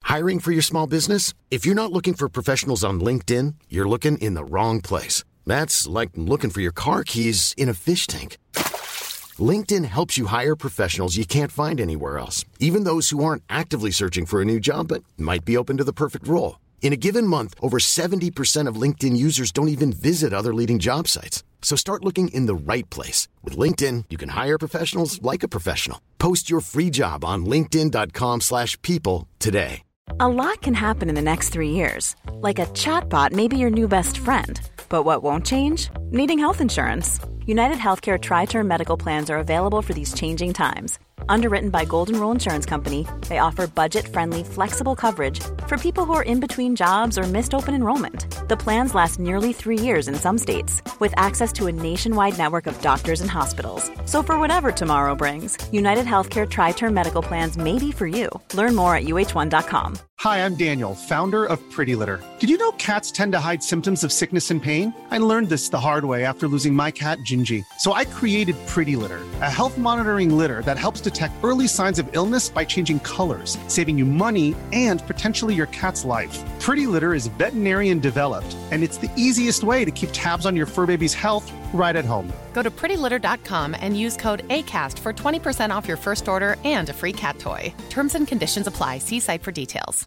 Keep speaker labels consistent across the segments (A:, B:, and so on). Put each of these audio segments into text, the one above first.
A: Hiring for your small business? If you're not looking for professionals on LinkedIn, you're looking in the wrong place. That's like looking for your car keys in a fish tank. LinkedIn helps you hire professionals you can't find anywhere else, even those who aren't actively searching for a new job but might be open to the perfect role. In a given month, over 70% of LinkedIn users don't even visit other leading job sites. So start looking in the right place. With LinkedIn, you can hire professionals like a professional. Post your free job on linkedin.com/people today.
B: A lot can happen in the next 3 years. Like a chatbot may be your new best friend. But what won't change? Needing health insurance. United Healthcare Tri-Term Medical Plans are available for these changing times. Underwritten by Golden Rule Insurance Company, they offer budget-friendly, flexible coverage for people who are in between jobs or missed open enrollment. The plans last nearly 3 years in some states, with access to a nationwide network of doctors and hospitals. So for whatever tomorrow brings, United Healthcare Tri-Term Medical Plans may be for you. Learn more at uh1.com.
C: Hi, I'm Daniel, founder of Pretty Litter. Did you know cats tend to hide symptoms of sickness and pain? I learned this the hard way after losing my cat, Gingy. So I created Pretty Litter, a health monitoring litter that helps detect early signs of illness by changing colors, saving you money and potentially your cat's life. Pretty Litter is veterinarian developed, and it's the easiest way to keep tabs on your fur baby's health right at home.
D: Go to prettylitter.com and use code ACAST for 20% off your first order and a free cat toy. Terms and conditions apply. See site for details.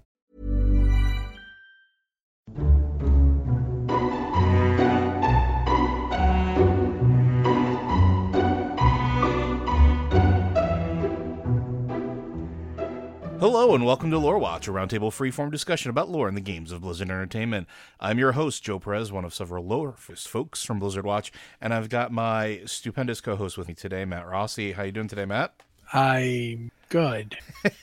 E: Hello and welcome to Lore Watch, a roundtable freeform discussion about lore in the games of Blizzard Entertainment. I'm your host, Joe Perez, one of several lore folks from Blizzard Watch, and I've got my stupendous co-host with me today, Matt Rossi. How you doing today, Matt?
F: I'm good.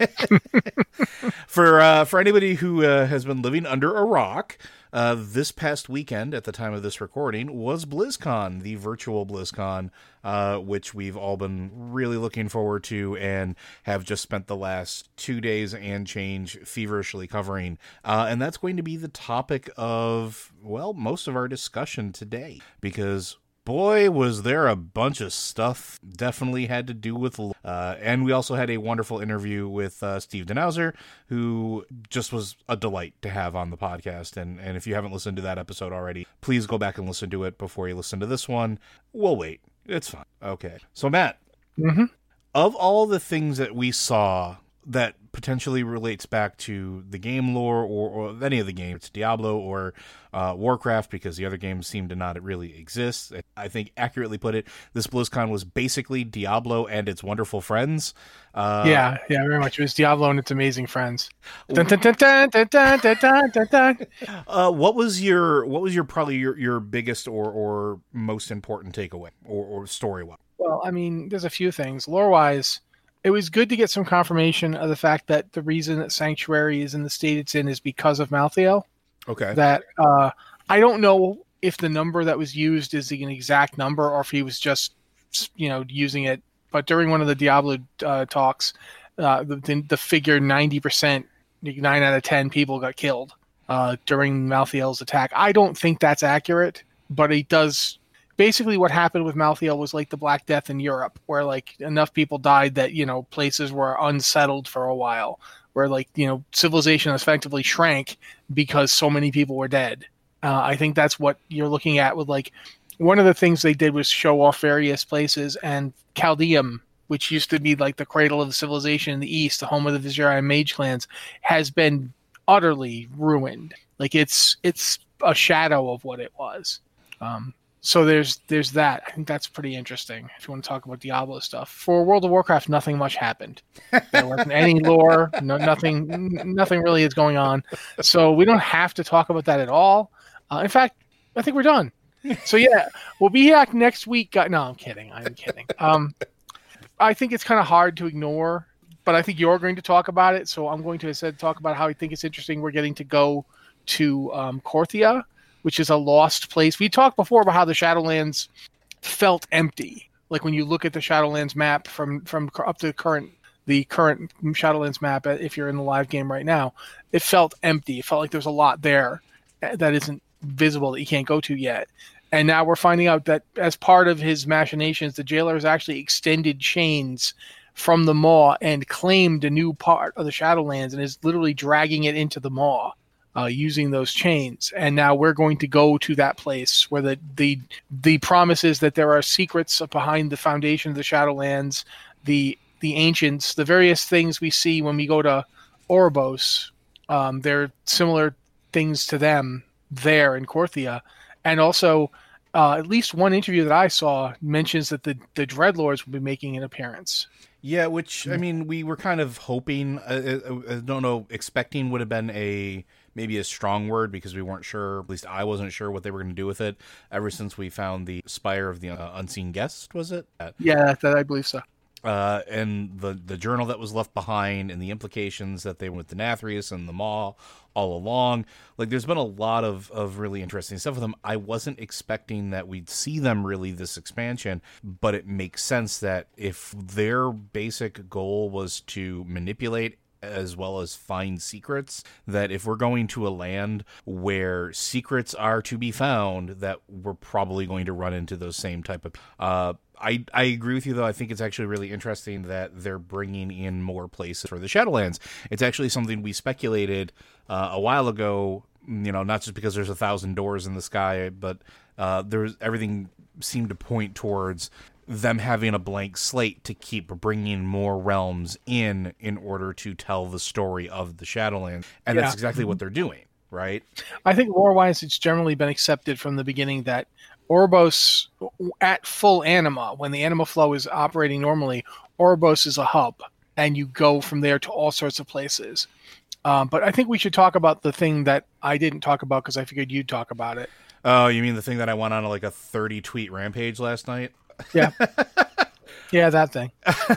E: For anybody who has been living under a rock, this past weekend, at the time of this recording, was BlizzCon, the virtual BlizzCon, which we've all been really looking forward to and have just spent the last 2 days and change feverishly covering. And that's going to be the topic of, well, most of our discussion today, because boy, was there a bunch of stuff definitely had to do with... and we also had a wonderful interview with Steve Denhauser, who just was a delight to have on the podcast. And if you haven't listened to that episode already, please go back and listen to it before you listen to this one. We'll wait. It's fine. Okay. So, Matt, of all the things that we saw that potentially relates back to the game lore or any of the games, it's Diablo or Warcraft, because the other games seem to not really exist. I think accurately put it, this BlizzCon was basically Diablo and its wonderful friends.
F: Yeah, very much. It was Diablo and its amazing friends. Dun, dun, dun, dun, dun, dun, dun, dun, dun.
E: What was your probably your biggest or most important takeaway or story-wise?
F: Well, I mean, there's a few things. Lore-wise, it was good to get some confirmation of the fact that the reason that Sanctuary is in the state it's in is because of Malthael.
E: Okay.
F: That I don't know if the number that was used is an exact number or if he was just, using it. But during one of the Diablo talks, the figure 90%, 9 out of 10 people got killed during Malthael's attack. I don't think that's accurate, but it does. Basically, what happened with Malthael was like the Black Death in Europe, where like enough people died that places were unsettled for a while, where civilization effectively shrank because so many people were dead. I think that's what you're looking at with one of the things they did was show off various places, and Chaldeum, which used to be like the cradle of the civilization in the East, the home of the Vizira and Mage clans, has been utterly ruined. Like it's a shadow of what it was. So there's that. I think that's pretty interesting if you want to talk about Diablo stuff. For World of Warcraft, nothing much happened. There wasn't any lore. Nothing really is going on. So we don't have to talk about that at all. In fact, I think we're done. So yeah, we'll be back next week. No, I'm kidding. I think it's kind of hard to ignore, but I think you're going to talk about it. So I'm going to instead talk about how I think it's interesting we're getting to go to Korthia, which is a lost place. We talked before about how the Shadowlands felt empty. Like when you look at the Shadowlands map from up to the current Shadowlands map, if you're in the live game right now, it felt empty. It felt like there's a lot there that isn't visible that you can't go to yet. And now we're finding out that as part of his machinations, the jailer has actually extended chains from the Maw and claimed a new part of the Shadowlands and is literally dragging it into the Maw using those chains. And now we're going to go to that place where the promise is that there are secrets behind the foundation of the Shadowlands, the ancients, the various things we see when we go to Oribos. There are similar things to them there in Korthia. And also, at least one interview that I saw mentions that the Dreadlords will be making an appearance.
E: Yeah, which, I mean, we were kind of hoping, I don't know, expecting would have been maybe a strong word, because we weren't sure, at least I wasn't sure what they were going to do with it ever since we found the Spire of the Unseen Guest, was it?
F: Yeah, that I believe so.
E: And the journal that was left behind, and the implications that they went with Denathrius and the Maw all along. Like, there's been a lot of really interesting stuff with them. I wasn't expecting that we'd see them really this expansion, but it makes sense that if their basic goal was to manipulate as well as find secrets, that if we're going to a land where secrets are to be found, that we're probably going to run into those same type of I agree with you, though. I think it's actually really interesting that they're bringing in more places for the Shadowlands. It's actually something we speculated a while ago, not just because there's 1,000 doors in the sky, but everything seemed to point towards them having a blank slate to keep bringing more realms in order to tell the story of the Shadowlands. And that's exactly what they're doing, right?
F: I think lore-wise, it's generally been accepted from the beginning that Oribos, at full anima, when the anima flow is operating normally, Oribos is a hub, and you go from there to all sorts of places. But I think we should talk about the thing that I didn't talk about because I figured you'd talk about it.
E: Oh, you mean the thing that I went on like a 30-tweet rampage last night?
F: Yeah. Yeah, that thing.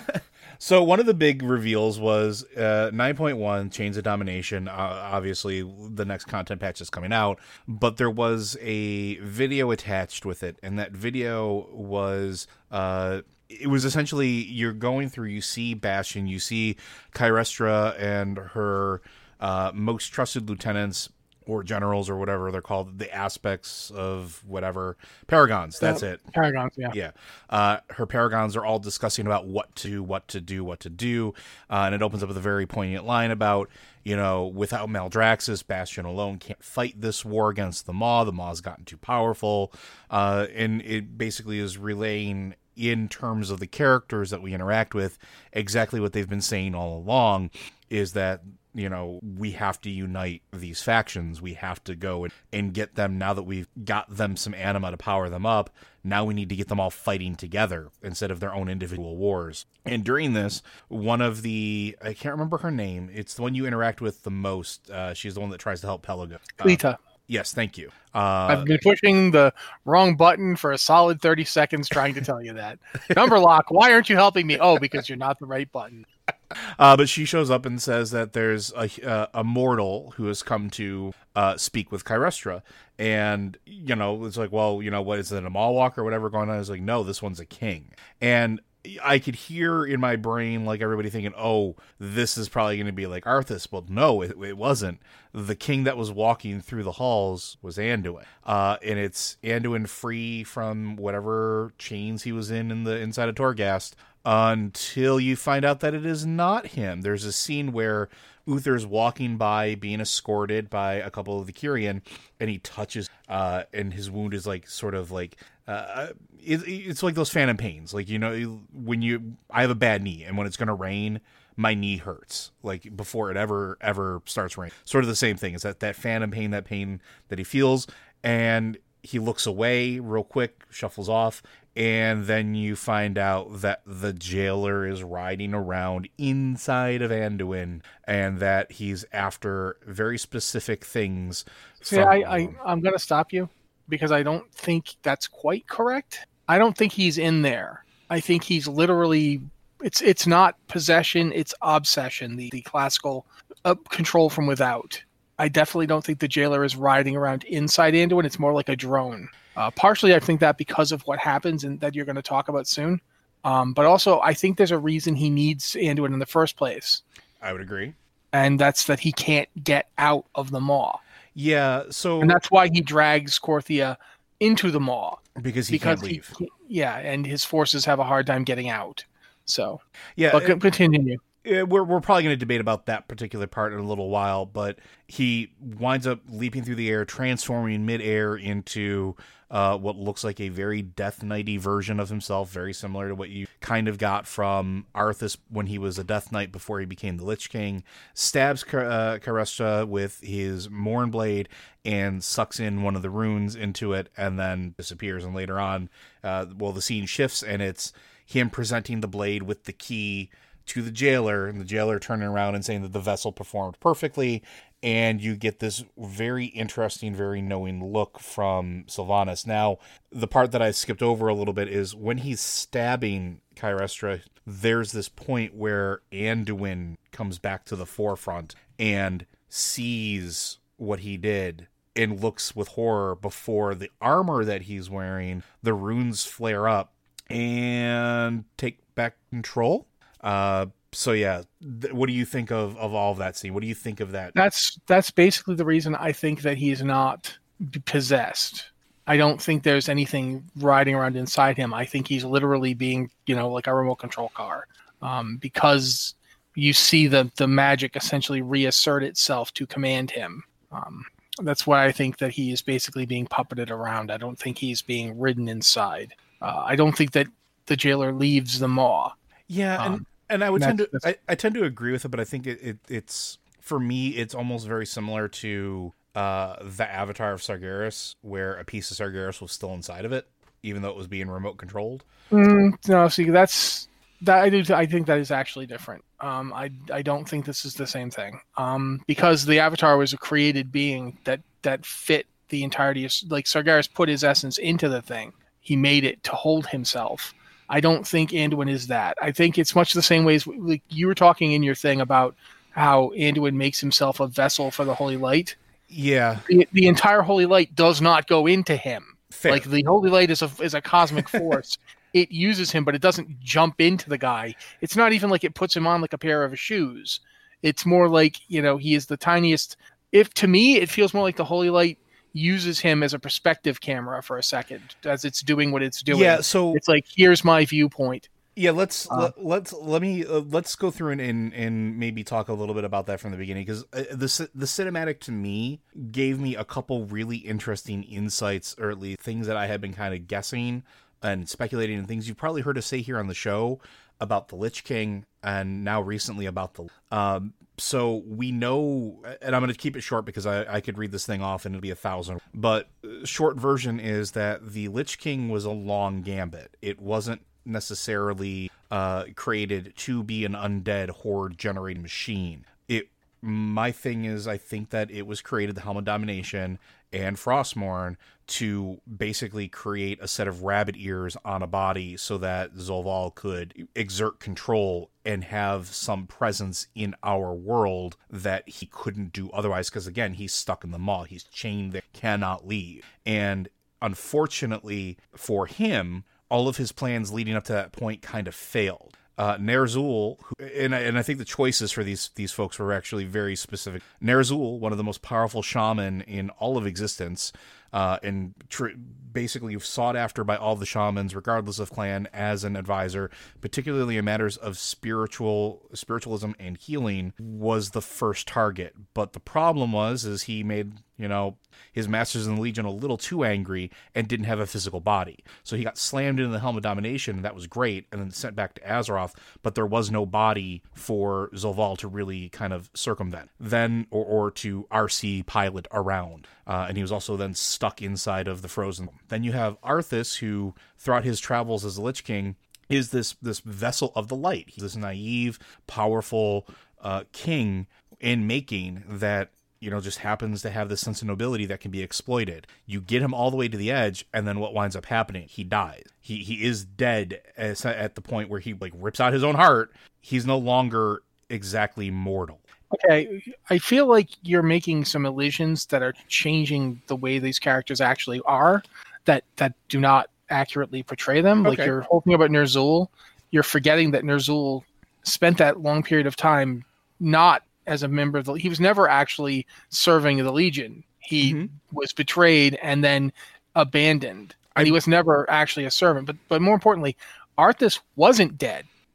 E: So one of the big reveals was 9.1 Chains of Domination. Obviously, the next content patch is coming out, but there was a video attached with it, and that video was it was essentially, you're going through, you see Bastion, you see Kyrestra and her most trusted lieutenants or generals or whatever they're called, the aspects of whatever, Paragons, that's it.
F: Paragons, yeah.
E: Yeah. Her Paragons are all discussing about what to do. And it opens up with a very poignant line about, without Maldraxxus, Bastion alone can't fight this war against the Maw. The Maw's gotten too powerful. And it basically is relaying, in terms of the characters that we interact with, exactly what they've been saying all along, is that we have to unite these factions. We have to go and get them, now that we've got them some anima to power them up. Now we need to get them all fighting together instead of their own individual wars. And during this, one of I can't remember her name. It's the one you interact with the most. She's the one that tries to help Pelago.
F: Lita.
E: Yes, thank you.
F: I've been pushing the wrong button for a solid 30 seconds trying to tell you that. Number lock, why aren't you helping me? Oh, because you're not the right button.
E: But she shows up and says that there's a mortal who has come to speak with Kyrestra. And, it's like, well, what is it, a Mawwalker or whatever going on? It's like, no, this one's a king. And I could hear in my brain, like, everybody thinking, oh, this is probably going to be like Arthas. Well, no, it wasn't. The king that was walking through the halls was Anduin. And it's Anduin free from whatever chains he was in the inside of Torghast, until you find out that it is not him. There's a scene where Uther's walking by, being escorted by a couple of the Kyrian, and he touches, and his wound is like, sort of like, it's like those phantom pains. Like, when I have a bad knee, and when it's going to rain, my knee hurts, like, before it ever starts raining. Sort of the same thing. Is that phantom pain, that pain that he feels, and he looks away real quick, shuffles off, and then you find out that the jailer is riding around inside of Anduin, and that he's after very specific things.
F: See, I'm going to stop you, because I don't think that's quite correct. I don't think he's in there. I think he's literally, it's not possession, it's obsession, the classical control from without. I definitely don't think the jailer is riding around inside Anduin. It's more like a drone. Partially, I think that because of what happens and that you're going to talk about soon. But also, I think there's a reason he needs Anduin in the first place.
E: I would agree.
F: And that's that he can't get out of the Maw.
E: Yeah, so...
F: And that's why he drags Korthia into the Maw.
E: Because he can't leave.
F: And his forces have a hard time getting out. So,
E: yeah,
F: but continue.
E: We're probably going to debate about that particular part in a little while, but he winds up leaping through the air, transforming midair into what looks like a very Death Knight-y version of himself, very similar to what you kind of got from Arthas when he was a Death Knight before he became the Lich King, stabs Kyrestra with his Morn Blade and sucks in one of the runes into it, and then disappears. And later on, the scene shifts, and it's him presenting the blade with the key to the jailer, and the jailer turning around and saying that the vessel performed perfectly, and you get this very interesting, very knowing look from Sylvanas. Now, the part that I skipped over a little bit is when he's stabbing Kyrestra, there's this point where Anduin comes back to the forefront and sees what he did and looks with horror before the armor that he's wearing, the runes flare up and take back control. So yeah, what do you think of all of that scene? What do you think of that?
F: That's basically the reason I think that he is not possessed. I don't think there's anything riding around inside him. I think he's literally being, like a remote control car, because you see the magic essentially reassert itself to command him. That's why I think that he is basically being puppeted around. I don't think he's being ridden inside. I don't think that the jailer leaves the maw.
E: Yeah, and I would I tend to agree with it, but I think it's for me it's almost very similar to the Avatar of Sargeras, where a piece of Sargeras was still inside of it, even though it was being remote controlled.
F: No, see, I think that is actually different. I don't think this is the same thing. Because the Avatar was a created being that fit the entirety of, like, Sargeras put his essence into the thing. He made it to hold himself. I don't think Anduin is that. I think it's much the same way as, like, you were talking in your thing about how Anduin makes himself a vessel for the Holy Light.
E: Yeah.
F: The entire Holy Light does not go into him.
E: Fair.
F: Like, the Holy Light is a cosmic force. It uses him, but it doesn't jump into the guy. It's not even like it puts him on like a pair of shoes. It's more like, he is the tiniest. To me, it feels more like the Holy Light uses him as a perspective camera for a second as it's doing what it's doing.
E: Yeah, so
F: it's like, here's my viewpoint.
E: Yeah, let's go through and maybe talk a little bit about that from the beginning, because the cinematic to me gave me a couple really interesting insights, or at least things that I had been kind of guessing and speculating, and things you've probably heard us say here on the show about the Lich King, and now recently about the so we know, and I'm going to keep it short because I could read this thing off and it'll be 1,000, but short version is that the Lich King was a long gambit. It wasn't necessarily created to be an undead horde generating machine. My thing is, I think that it was created, the Helm of Domination and Frostmourne, to basically create a set of rabbit ears on a body so that Zolval could exert control and have some presence in our world that he couldn't do otherwise, because again, he's stuck in the maw, he's chained there, cannot leave. And unfortunately for him, all of his plans leading up to that point kind of failed. Ner'zhul, and I think the choices for these folks were actually very specific. Ner'zhul, one of the most powerful shaman in all of existence, and basically sought after by all the shamans, regardless of clan, as an advisor, particularly in matters of spiritualism and healing, was the first target. But the problem is he made, his masters in the Legion a little too angry and didn't have a physical body. So he got slammed into the Helm of Domination, and that was great, and then sent back to Azeroth, but there was no body for Zolval to really kind of circumvent. Then, or to RC pilot around. And he was also then stuck inside of the Frozen. Then you have Arthas, who, throughout his travels as the Lich King, is this vessel of the light. He's this naive, powerful king in making that, just happens to have this sense of nobility that can be exploited. You get him all the way to the edge, and then what winds up happening? He dies. He is dead at the point where he rips out his own heart. He's no longer exactly mortal.
F: Okay, I feel like you're making some illusions that are changing the way these characters actually are, that do not accurately portray them.
E: Okay.
F: Like, you're talking about Ner'zhul, you're forgetting that Ner'zhul spent that long period of time not as a member of he was never actually serving the Legion. He was betrayed and then abandoned. And he was never actually a servant. But more importantly, Arthas wasn't dead.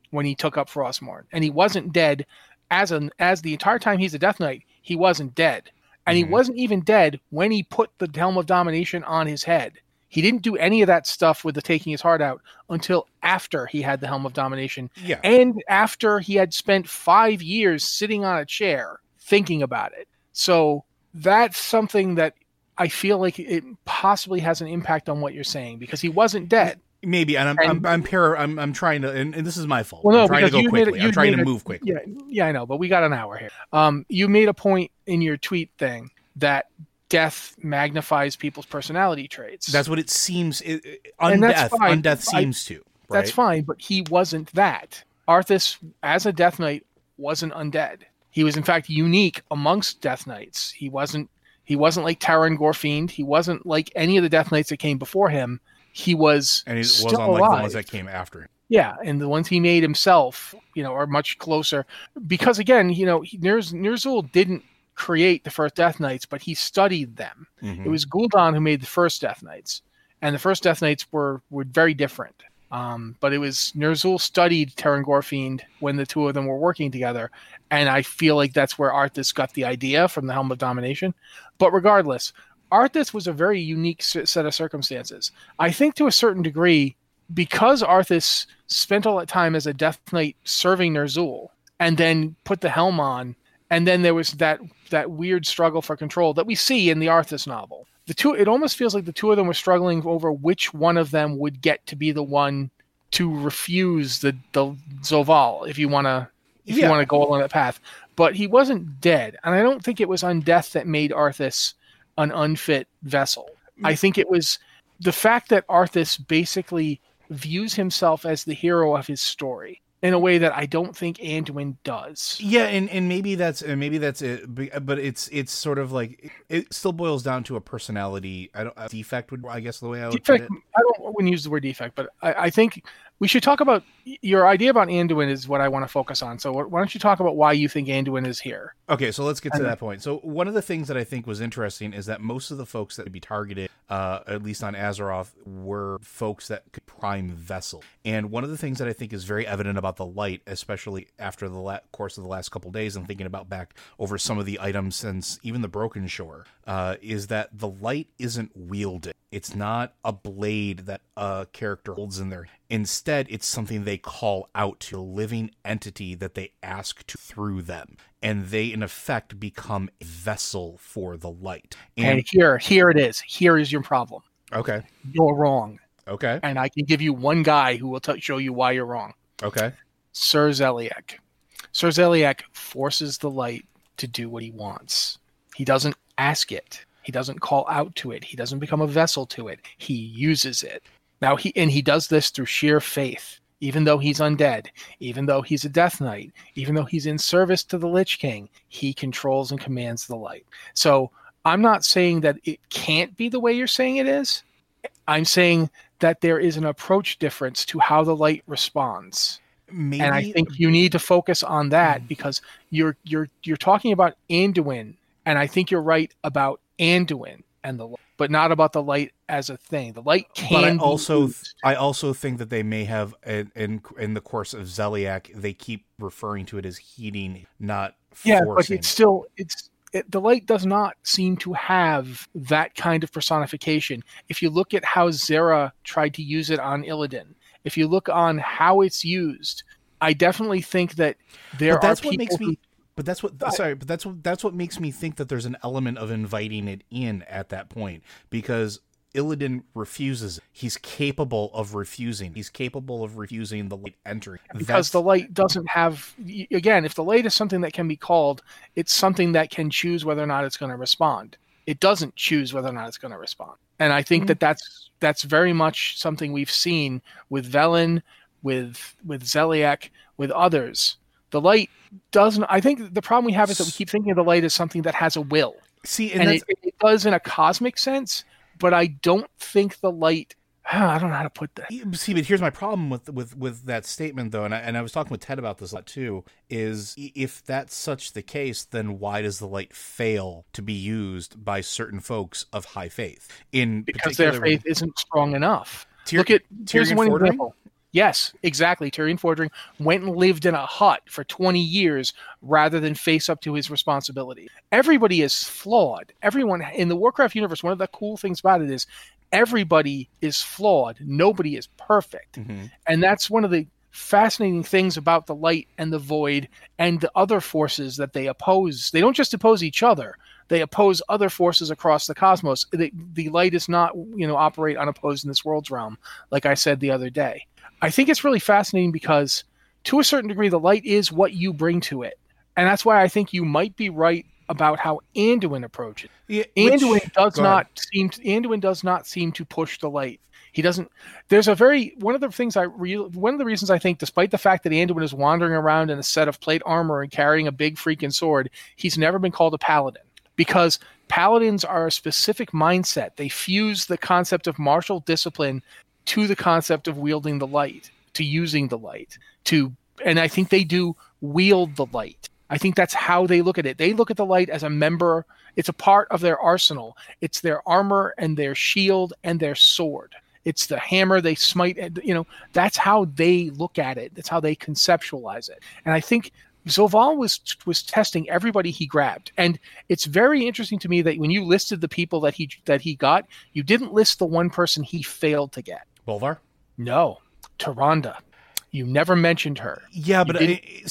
F: when he took up Frostmourne, and he wasn't dead as the entire time he's a Death Knight. He wasn't dead, and he wasn't even dead when he put the Helm of Domination on his head. He didn't do any of that stuff with the taking his heart out until after he had the Helm of Domination, and after he had spent 5 years sitting on a chair thinking about it. So that's something that I feel like it possibly has an impact on what you're saying, because he wasn't dead.
E: Maybe, and I'm trying to, and this is my fault.
F: Well, no,
E: I'm trying to
F: because
E: go quickly. I'm trying to move quickly.
F: Yeah, I know, but we got an hour here. You made a point in your tweet thing that death magnifies people's personality traits.
E: That's what it seems. Undeath seems to. Right?
F: That's fine, but he wasn't that. Arthas, as a Death Knight, wasn't undead. He was, in fact, unique amongst Death Knights. He wasn't like Taran Gorfiend. He wasn't like any of the Death Knights that came before him. He was,
E: and he
F: still
E: was unlike
F: alive.
E: the ones that came after him.
F: Yeah, and the ones he made himself, are much closer. Because again, Ner'zhul didn't create the first Death Knights, but he studied them. Mm-hmm. It was Gul'dan who made the first Death Knights, and the first Death Knights were very different. But it was Ner'zhul studied Taran Gorfiend when the two of them were working together, and I feel like that's where Arthas got the idea from the Helm of Domination. But regardless, Arthas was a very unique set of circumstances. I think to a certain degree, because Arthas spent all that time as a Death Knight serving Ner'zhul, and then put the helm on, and then there was that weird struggle for control that we see in the Arthas novel. It almost feels like the two of them were struggling over which one of them would get to be the one to refuse the Zovaal, if you want to go along that path. But he wasn't dead, and I don't think it was undeath that made Arthas an unfit vessel. I think it was the fact that Arthas basically views himself as the hero of his story in a way that I don't think Anduin does.
E: Yeah, and maybe that's it. But it's sort of like it still boils down to a personality. Defect would, I guess, the way I would put it.
F: I wouldn't use the word defect, but I think we should talk about your idea about Anduin is what I want to focus on. So why don't you talk about why you think Anduin is here?
E: Okay, so let's get to that point. So one of the things that I think was interesting is that most of the folks that would be targeted, at least on Azeroth, were folks that could prime vessel. And one of the things that I think is very evident about the light, especially after the course of the last couple of days and thinking about back over some of the items since even the Broken Shore, is that the light isn't wielded. It's not a blade that a character holds in there. Instead, it's something they call out to, a living entity that they ask to through them. And they, in effect, become a vessel for the light.
F: And here it is. Here is your problem.
E: Okay.
F: You're wrong.
E: Okay.
F: And I can give you one guy who will show you why you're wrong.
E: Okay.
F: Sir Zeliek. Sir Zeliek forces the light to do what he wants. He doesn't ask it. He doesn't call out to it. He doesn't become a vessel to it. He uses it. Now he does this through sheer faith. Even though he's undead, even though he's a Death Knight, even though he's in service to the Lich King, he controls and commands the light. So I'm not saying that it can't be the way you're saying it is. I'm saying that there is an approach difference to how the light responds. Maybe. And I think you need to focus on that because you're talking about Anduin, and I think you're right about Anduin and the light, but not about the light as a thing. The light can. But
E: I also think that they may have in the course of Zeliek, they keep referring to it as heating, not forcing.
F: Yeah, but it's still the light does not seem to have that kind of personification. If you look at how Zera tried to use it on Illidan, if you look on how it's used, I definitely think that that's what
E: makes me think that there's an element of inviting it in at that point, because Illidan refuses. He's capable of refusing. He's capable of refusing the light entering.
F: Because the light doesn't have, again, if the light is something that can be called, it's something that can choose whether or not it's going to respond. It doesn't choose whether or not it's going to respond. And I think that's very much something we've seen with Velen, with Zeliek, with others. The light doesn't. I think the problem we have is that we keep thinking of the light as something that has a will.
E: See,
F: and it does in a cosmic sense, but I don't think the light. I don't know how to put that.
E: See, but here's my problem with that statement, though, and I was talking with Ted about this a lot too. Is if that's such the case, then why does the light fail to be used by certain folks of high faith?
F: Because their faith isn't strong enough. Here's one example. Yes, exactly. Tyrion Fordring went and lived in a hut for 20 years rather than face up to his responsibility. Everybody is flawed. Everyone in the Warcraft universe, one of the cool things about it is everybody is flawed. Nobody is perfect. Mm-hmm. And that's one of the fascinating things about the light and the void and the other forces that they oppose. They don't just oppose each other. They oppose other forces across the cosmos. The light is not, operate unopposed in this world's realm, like I said the other day. I think it's really fascinating because, to a certain degree, the light is what you bring to it. And that's why I think you might be right about how Anduin approaches it. Yeah, Anduin does not seem to push the light. He doesn't. There's one of the reasons I think, despite the fact that Anduin is wandering around in a set of plate armor and carrying a big freaking sword, he's never been called a paladin, because paladins are a specific mindset. They fuse the concept of martial discipline to the concept of wielding the light, to using the light, and I think they do wield the light. I think that's how they look at it. They look at the light as a member. It's a part of their arsenal. It's their armor and their shield and their sword. It's the hammer they smite. That's how they look at it. That's how they conceptualize it. And I think Zovaal was testing everybody he grabbed. And it's very interesting to me that when you listed the people that he got, you didn't list the one person he failed to get.
E: Bolvar?
F: No. Tyrande. You never mentioned her.
E: Yeah, but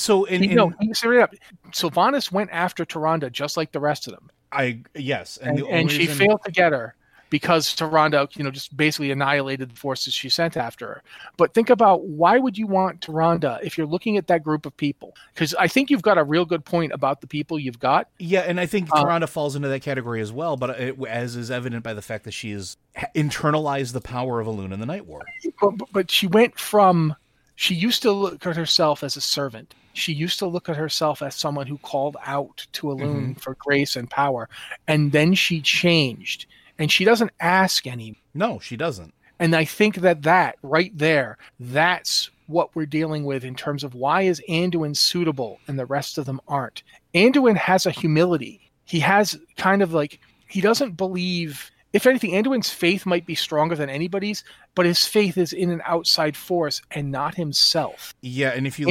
F: Sylvanas went after Tyrande just like the rest of them.
E: Yes.
F: And she failed to get her because Tyrande, just basically annihilated the forces she sent after her. But think about, why would you want Tyrande if you're looking at that group of people? Because I think you've got a real good point about the people you've got.
E: Yeah, and I think Tyrande falls into that category as well, but as is evident by the fact that she has internalized the power of Elune in the Night War.
F: But she went from... She used to look at herself as a servant. She used to look at herself as someone who called out to Elune for grace and power. And then she changed. And she doesn't ask any.
E: No, she doesn't.
F: And I think that right there, that's what we're dealing with in terms of why is Anduin suitable and the rest of them aren't. Anduin has a humility. He has kind of like, he doesn't believe... If anything, Anduin's faith might be stronger than anybody's, but his faith is in an outside force and not himself.
E: Yeah, and if you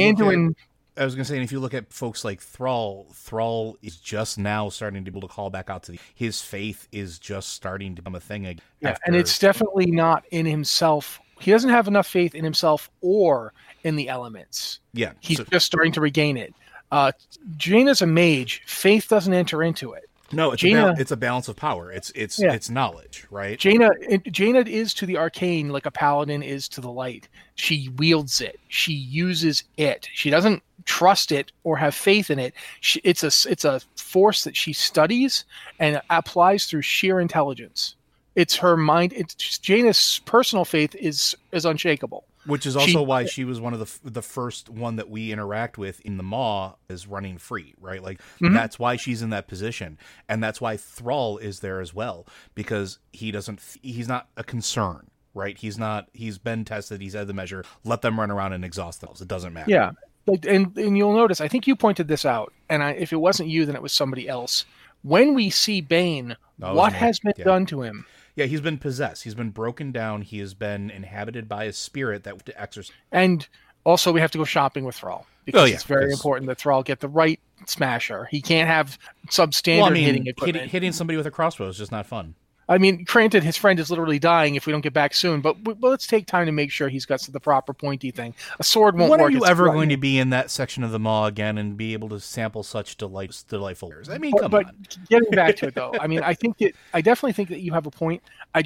E: look at folks like Thrall is just now starting to be able to call back out to his faith is just starting to become a thing again.
F: Yeah, and it's definitely not in himself. He doesn't have enough faith in himself or in the elements.
E: Yeah.
F: He's just starting to regain it. Jaina's a mage. Faith doesn't enter into it.
E: No, it's a balance of power. It's knowledge, right?
F: Jaina is to the arcane like a paladin is to the light. She wields it. She uses it. She doesn't trust it or have faith in it. It's a force that she studies and applies through sheer intelligence. It's her mind. Jaina's personal faith is unshakable.
E: Which is also why she was one of the first one that we interact with in the Maw is running free, right? Like that's why she's in that position, and that's why Thrall is there as well, because he's not a concern, right? He's been tested, he's had the measure. Let them run around and exhaust themselves. It doesn't matter.
F: Yeah, and you'll notice. I think you pointed this out, and if it wasn't you, then it was somebody else. When we see Bane, what has been done to him?
E: Yeah, he's been possessed. He's been broken down. He has been inhabited by a spirit that to exorcise.
F: And also, we have to go shopping with Thrall because it's very important that Thrall get the right smasher. He can't have substandard hitting equipment.
E: Hitting somebody with a crossbow is just not fun.
F: I mean, granted, his friend is literally dying if we don't get back soon, but let's take time to make sure he's got the proper pointy thing. A sword won't work.
E: When are you ever going to be in that section of the Maw again and be able to sample such delightful wares? I mean, come on.
F: Getting back to it, though, I mean, I definitely think that you have a point.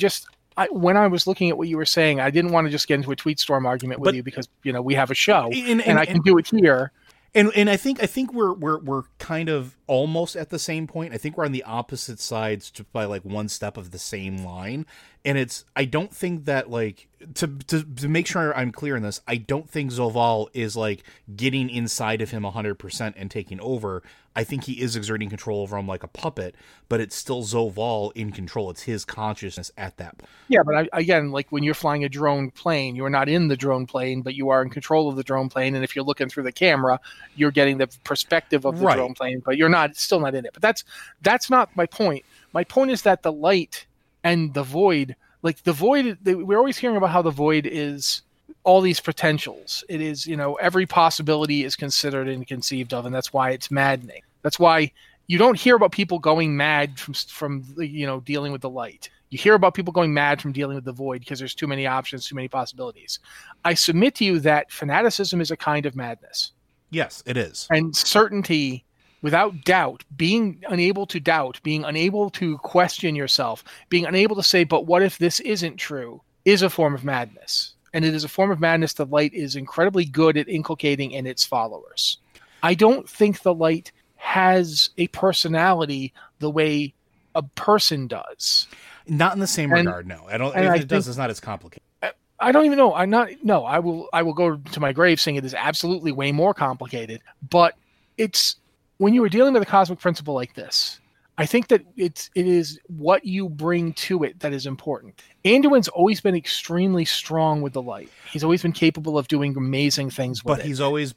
F: When I was looking at what you were saying, I didn't want to just get into a tweet storm argument with you because, we have a show and I can do it here.
E: And I think we're kind of almost at the same point. I think we're on the opposite sides just by like one step of the same line. And I don't think that like to make sure I'm clear in this, I don't think Zovaal is like getting inside of him 100% and taking over. I think he is exerting control over him like a puppet, but it's still Zovaal in control. It's his consciousness at that point.
F: Yeah, but again, like when you're flying a drone plane, you're not in the drone plane, but you are in control of the drone plane. And if you're looking through the camera, you're getting the perspective of the drone plane, but you're still not in it. But that's not my point. My point is that the light and the void, like the void, we're always hearing about how the void is all these potentials. It is, every possibility is considered and conceived of, and that's why it's maddening. That's why you don't hear about people going mad from dealing with the light. You hear about people going mad from dealing with the void because there's too many options, too many possibilities. I submit to you that fanaticism is a kind of madness.
E: Yes, it is.
F: And certainty, without doubt, being unable to doubt, being unable to question yourself, being unable to say, but what if this isn't true, is a form of madness. And it is a form of madness the light is incredibly good at inculcating in its followers. I don't think the light has a personality the way a person does.
E: Not in the same regard, no. I don't. If it does, it's not as complicated.
F: I don't even know. I will go to my grave saying it is absolutely way more complicated. But it's when you are dealing with a cosmic principle like this, I think that it is what you bring to it that is important. Anduin's always been extremely strong with the light. He's always been capable of doing amazing things with it.
E: But he's always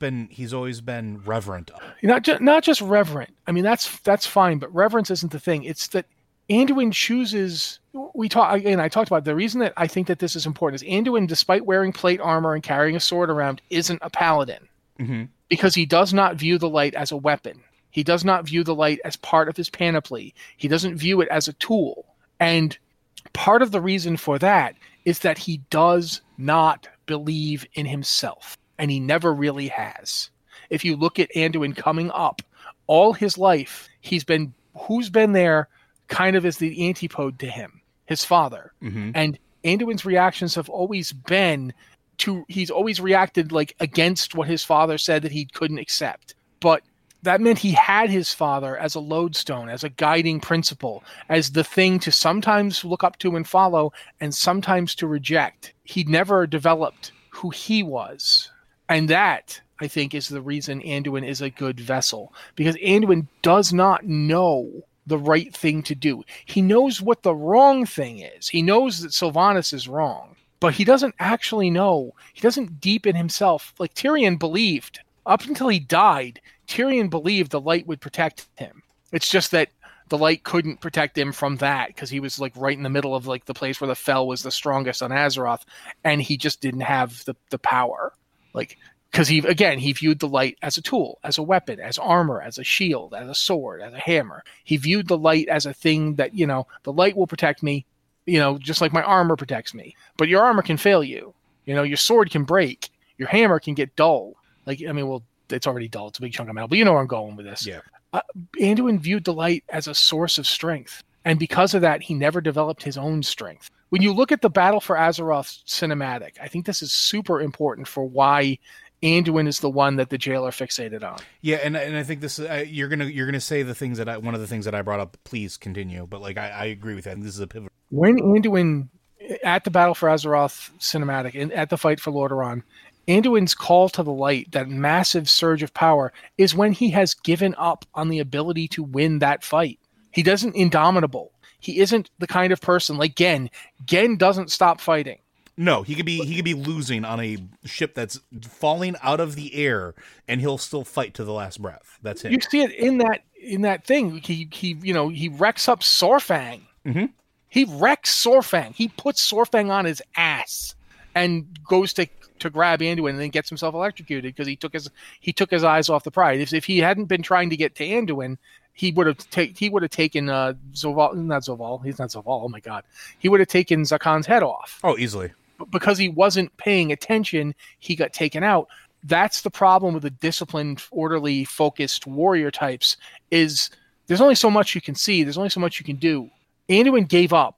E: been reverent.
F: Not just reverent. I mean, that's fine, but reverence isn't the thing. It's that Anduin chooses. I talked about the reason that I think that this is important is Anduin, despite wearing plate armor and carrying a sword around, isn't a paladin because he does not view the light as a weapon. He does not view the light as part of his panoply. He doesn't view it as a tool. And part of the reason for that is that he does not believe in himself, and he never really has. If you look at Anduin coming up, all his life, who's been there kind of as the antipode to him, his father. And Anduin's reactions have always been he's always reacted like against what his father said that he couldn't accept. But that meant he had his father as a lodestone, as a guiding principle, as the thing to sometimes look up to and follow and sometimes to reject. He never developed who he was. And that, I think, is the reason Anduin is a good vessel. Because Anduin does not know the right thing to do. He knows what the wrong thing is. He knows that Sylvanas is wrong. But he doesn't actually know. He doesn't deep in himself. Like Tyrion believed. Up until he died, Tyrion believed the light would protect him. It's just that the light couldn't protect him from that because he was like right in the middle of like the place where the Fel was the strongest on Azeroth, and he just didn't have the power. Like because he viewed the light as a tool, as a weapon, as armor, as a shield, as a sword, as a hammer. He viewed the light as a thing that, the light will protect me, just like my armor protects me. But your armor can fail you. Your sword can break. Your hammer can get dull. It's already dull. It's a big chunk of metal, but you know where I'm going with this.
E: Yeah.
F: Anduin viewed the light as a source of strength. And because of that, he never developed his own strength. When you look at the Battle for Azeroth cinematic, I think this is super important for why Anduin is the one that the jailer fixated on.
E: Yeah, and I think this you're gonna say the things that one of the things that I brought up. Please continue, but I agree with that. This is a pivot.
F: When Anduin at the Battle for Azeroth cinematic and at the fight for Lordaeron, Anduin's call to the light, that massive surge of power, is when he has given up on the ability to win that fight. He doesn't indomitable. He isn't the kind of person like Gen. Gen doesn't stop fighting.
E: No, he could be losing on a ship that's falling out of the air, and he'll still fight to the last breath. That's him.
F: You see it in that thing. He wrecks up Sorfang.
E: Mm-hmm.
F: He wrecks Sorfang. He puts Sorfang on his ass and goes to grab Anduin and then gets himself electrocuted because he took his eyes off the prize. If he hadn't been trying to get to Anduin, he would have taken Zoval. Not Zoval. He's not Zoval. Oh my god. He would have taken Zakan's head off.
E: Oh, easily.
F: But because he wasn't paying attention, he got taken out. That's the problem with the disciplined, orderly, focused warrior types. Is there's only so much you can see. There's only so much you can do. Anduin gave up.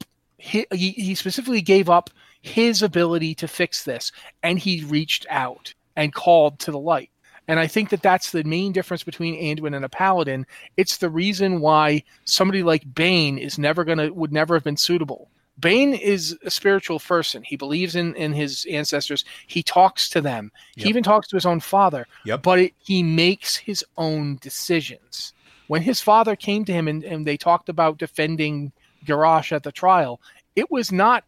F: He specifically gave up his ability to fix this, and he reached out and called to the light. And I think that that's the main difference between Anduin and a paladin. It's the reason why somebody like Bane would never have been suitable. Bane is a spiritual person. He believes in his ancestors. He talks to them. Yep. He even talks to his own father.
E: Yep.
F: But he makes his own decisions. When his father came to him and they talked about defending Garrosh at the trial, it was not,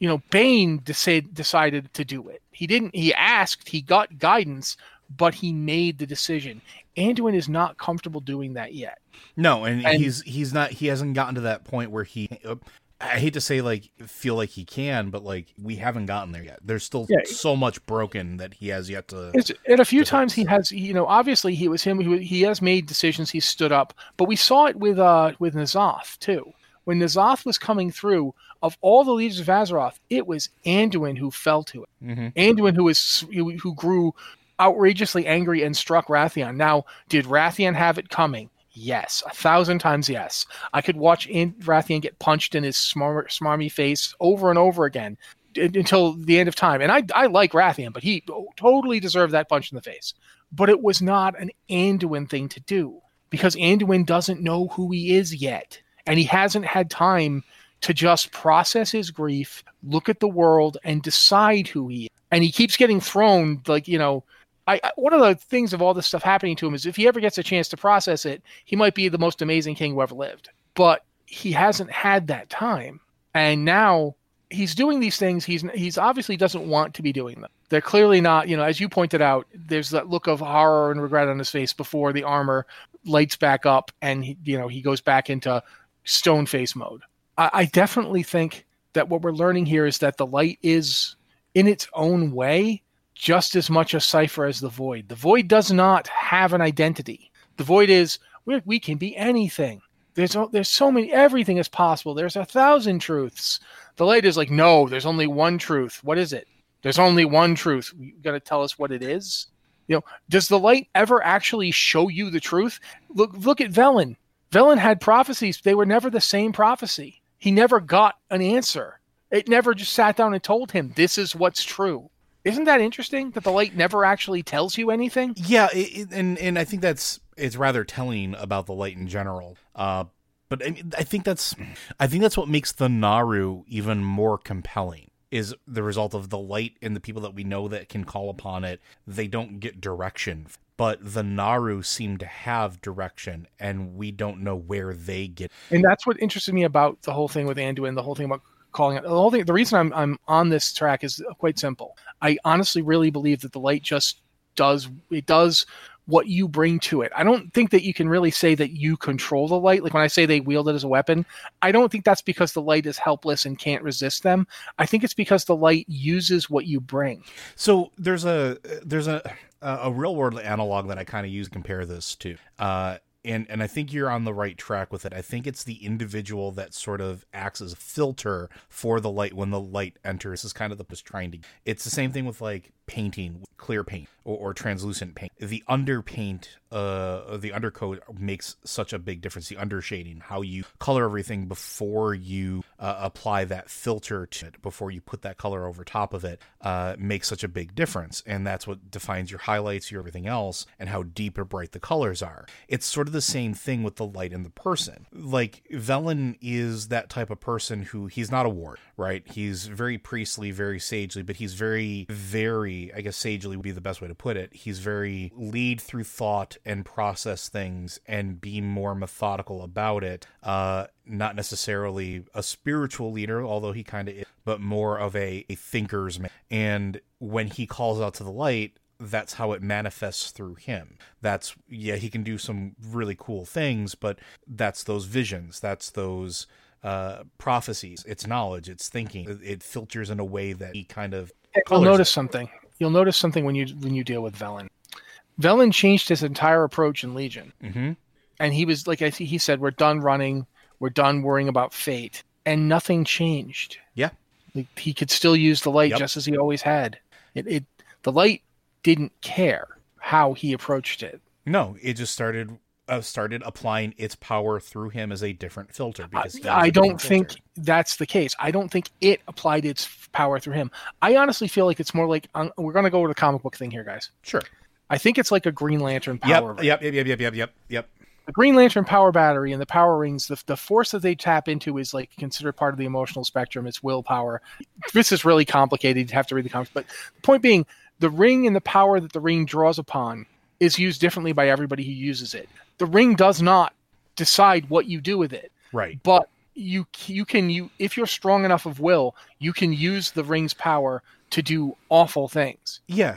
F: Bane decided to do it. He asked, he got guidance, but he made the decision. Anduin is not comfortable doing that yet.
E: No, and he hasn't gotten to that point where I hate to say like feel like he can, but like we haven't gotten there yet. There's still so much broken that he has yet to.
F: And a few times he has, obviously he was him. He has made decisions. He stood up, but we saw it with N'Zoth too. When N'Zoth was coming through, of all the leaders of Azeroth, it was Anduin who fell to it. Mm-hmm. Anduin who grew outrageously angry and struck Wrathion. Now, did Wrathion have it coming? Yes, 1,000 times yes. I could watch Wrathion get punched in his smarmy face over and over again until the end of time. And I like Wrathion, but he totally deserved that punch in the face. But it was not an Anduin thing to do because Anduin doesn't know who he is yet. And he hasn't had time to just process his grief, look at the world, and decide who he is. And he keeps getting thrown, like, one of the things of all this stuff happening to him is if he ever gets a chance to process it, he might be the most amazing king who ever lived. But he hasn't had that time. And now he's doing these things. He's obviously doesn't want to be doing them. They're clearly not, as you pointed out, there's that look of horror and regret on his face before the armor lights back up and he goes back into stone face mode. I definitely think that what we're learning here is that the light is, in its own way, just as much a cipher as the void. The void does not have an identity. The void is, we can be anything. There's so many, everything is possible. There's 1,000 truths. The light is like, no, there's only one truth. What is it? There's only one truth. You got to tell us what it is. Does the light ever actually show you the truth? Look at Velen. Velen had prophecies. They were never the same prophecy. He never got an answer. It never just sat down and told him, this is what's true. Isn't that interesting that the light never actually tells you anything?
E: Yeah, and I think it's rather telling about the light in general. But I think that's what makes the Naaru even more compelling. Is the result of the light and the people that we know that can call upon it. They don't get direction, but the Naaru seem to have direction, and we don't know where they get.
F: And that's what interested me about the whole thing with Anduin, the whole thing about calling it. The reason I'm on this track is quite simple. I honestly really believe that the light just does what you bring to it. I don't think that you can really say that you control the light. Like when I say they wield it as a weapon, I don't think that's because the light is helpless and can't resist them. I think it's because the light uses what you bring.
E: So there's a real world analog that I kind of use to compare this to. And I think you're on the right track with it. I think it's the individual that sort of acts as a filter for the light when the light enters. Is kind of it's the same thing with like painting, clear paint or translucent paint. The underpaint, the undercoat makes such a big difference. The undershading, how you color everything before you apply that filter to it, before you put that color over top of it, makes such a big difference. And that's what defines your highlights, your everything else, and how deep or bright the colors are. It's sort of the same thing with the light in the person. Like Velen is that type of person who, he's not a ward, right? He's very priestly, very sagely, but he's very, very, I guess sagely would be the best way to put it. He's very lead through thought and process things and be more methodical about it. Not necessarily a spiritual leader, although he kind of is, but more of a thinker's man. And when he calls out to the light, that's how it manifests through him. He can do some really cool things, but that's those visions. That's those prophecies. It's knowledge. It's thinking. It filters in a way that he kind of.
F: You'll notice something. You'll notice something when you deal with Velen. Velen changed his entire approach in Legion, and he was like he said, "We're done running. We're done worrying about fate," and nothing changed.
E: Yeah,
F: like, he could still use the light just as he always had. The light didn't care how he approached it.
E: No, it just started applying its power through him as a different filter. Because
F: I don't think that's the case. I don't think it applied its power through him. I honestly feel like it's more like, we're going to go with a comic book thing here, guys.
E: Sure.
F: I think it's like a Green Lantern power.
E: Yep.
F: The Green Lantern power battery and the power rings, the force that they tap into is like considered part of the emotional spectrum. It's willpower. This is really complicated. You have to read the comics. But the point being, the ring and the power that the ring draws upon is used differently by everybody who uses it. The ring does not decide what you do with it.
E: Right.
F: But you can if you're strong enough of will, you can use the ring's power to do awful things.
E: Yeah.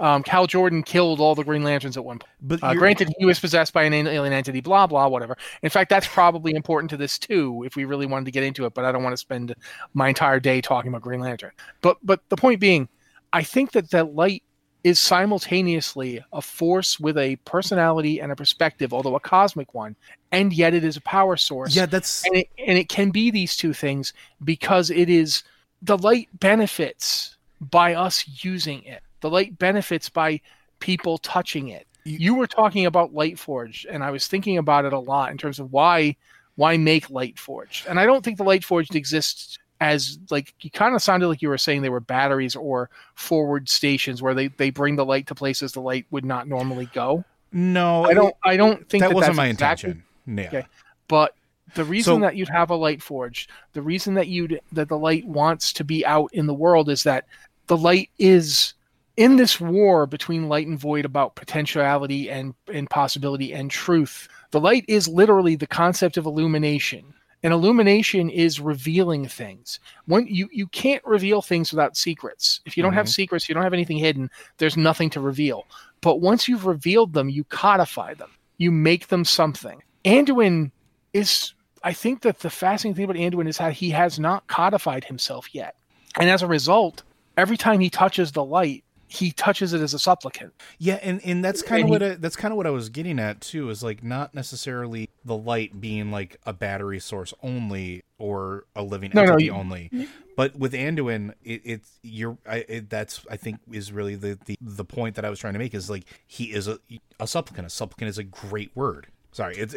F: Cal Jordan killed all the Green Lanterns at one point.
E: But
F: granted, he was possessed by an alien entity, blah, blah, whatever. In fact, that's probably important to this, too, if we really wanted to get into it, but I don't want to spend my entire day talking about Green Lantern. But the point being, I think that light is simultaneously a force with a personality and a perspective, although a cosmic one, and yet it is a power source.
E: Yeah, that's...
F: And it can be these two things because it is... The light benefits by us using it. The light benefits by people touching it. You were talking about Lightforged, and I was thinking about it a lot in terms of why make Lightforged. And I don't think the Lightforged exists as, like, you kind of sounded like you were saying they were batteries or forward stations where they bring the light to places the light would not normally go.
E: No,
F: I don't think
E: that wasn't
F: that's
E: my
F: exactly,
E: intention. Yeah.
F: Okay. But the reason that you'd have a Lightforged, the reason that the light wants to be out in the world is that the light is in this war between light and void about potentiality and possibility and truth. The light is literally the concept of illumination. And illumination is revealing things. When you can't reveal things without secrets. If you don't have secrets, you don't have anything hidden, there's nothing to reveal. But once you've revealed them, you codify them. You make them something. Anduin is... I think that the fascinating thing about Anduin is how he has not codified himself yet. And as a result, every time he touches the light, he touches it as a supplicant.
E: Yeah, and that's kind of what I was getting at too, is like not necessarily the light being like a battery source only or a living entity only. But with Anduin, that's I think is really the point that I was trying to make, is like he is a supplicant. A supplicant is a great word. Sorry, it's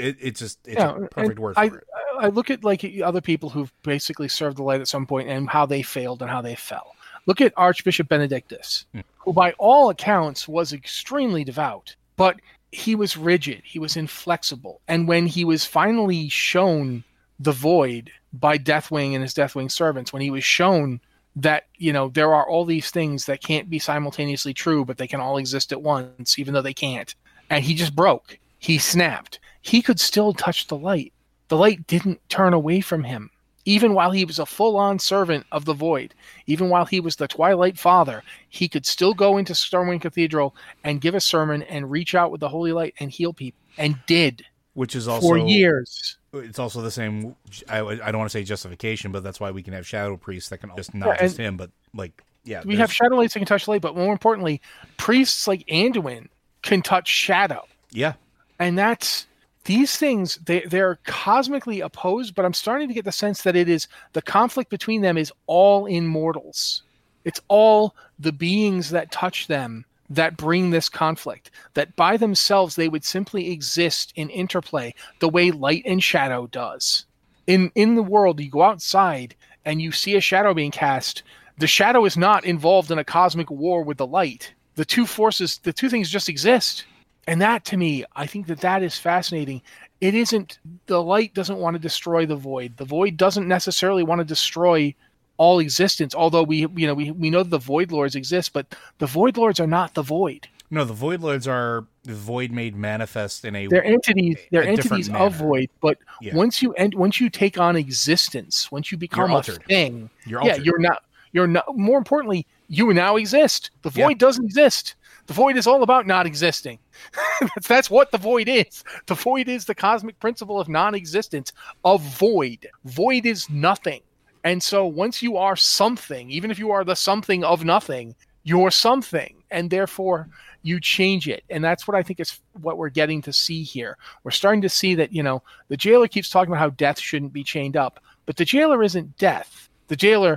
E: a perfect word for it.
F: I look at like other people who've basically served the light at some point and how they failed and how they fell. Look at Archbishop Benedictus, who by all accounts was extremely devout, but he was rigid, he was inflexible. And when he was finally shown the void by Deathwing and his Deathwing servants, when he was shown that, there are all these things that can't be simultaneously true, but they can all exist at once, even though they can't. And he just broke. He snapped. He could still touch the light. The light didn't turn away from him. Even while he was a full-on servant of the void, even while he was the Twilight Father, he could still go into Stormwind Cathedral and give a sermon and reach out with the holy light and heal people, and did.
E: Which is also...
F: For years.
E: It's also the same, I don't want to say justification, but that's why we can have Shadow Priests that can just, not just him, but like, yeah.
F: We have Shadow Lights that can touch light, but more importantly, priests like Anduin can touch shadow.
E: Yeah.
F: And that's... These things, they're cosmically opposed, but I'm starting to get the sense that the conflict between them is all in mortals. It's all the beings that touch them that bring this conflict, that by themselves they would simply exist in interplay the way light and shadow does. In the world, you go outside and you see a shadow being cast. The shadow is not involved in a cosmic war with the light. The two things just exist. And that, to me, I think that is fascinating. It isn't, the light doesn't want to destroy the void. The void doesn't necessarily want to destroy all existence, although we know that the Void Lords exist, but the Void Lords are not the void.
E: No, the Void Lords are the void made manifest in
F: they're entities
E: manner.
F: Of void, but once you take on existence, once you become a thing, you're not, more importantly, you now exist. The void doesn't exist. The void is all about not existing. That's what the void is. The void is the cosmic principle of non-existence, of void. Void is nothing. And so once you are something, even if you are the something of nothing, you're something. And therefore, you change it. And that's what I think is what we're getting to see here. We're starting to see that, the jailer keeps talking about how death shouldn't be chained up. But the jailer isn't death. The jailer,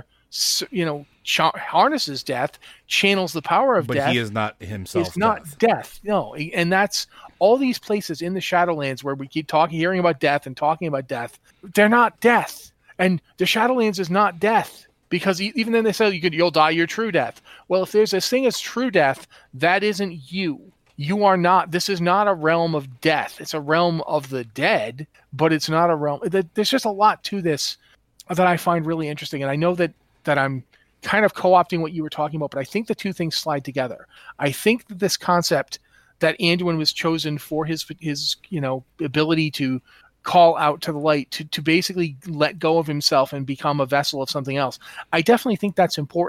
F: harnesses death, channels the power of death.
E: But he is not himself.
F: It's not death. No. And that's all these places in the Shadowlands where we keep hearing about death and talking about death. They're not death. And the Shadowlands is not death. Because even then they say you'll die your true death. Well, if there's this thing as true death, that isn't you. You are not. This is not a realm of death. It's a realm of the dead, but it's not a realm. There's just a lot to this that I find really interesting. And I know that I'm kind of co-opting what you were talking about, but I think the two things slide together. I think that this concept that Anduin was chosen for his ability to call out to the light, to basically let go of himself and become a vessel of something else. I definitely think that's important.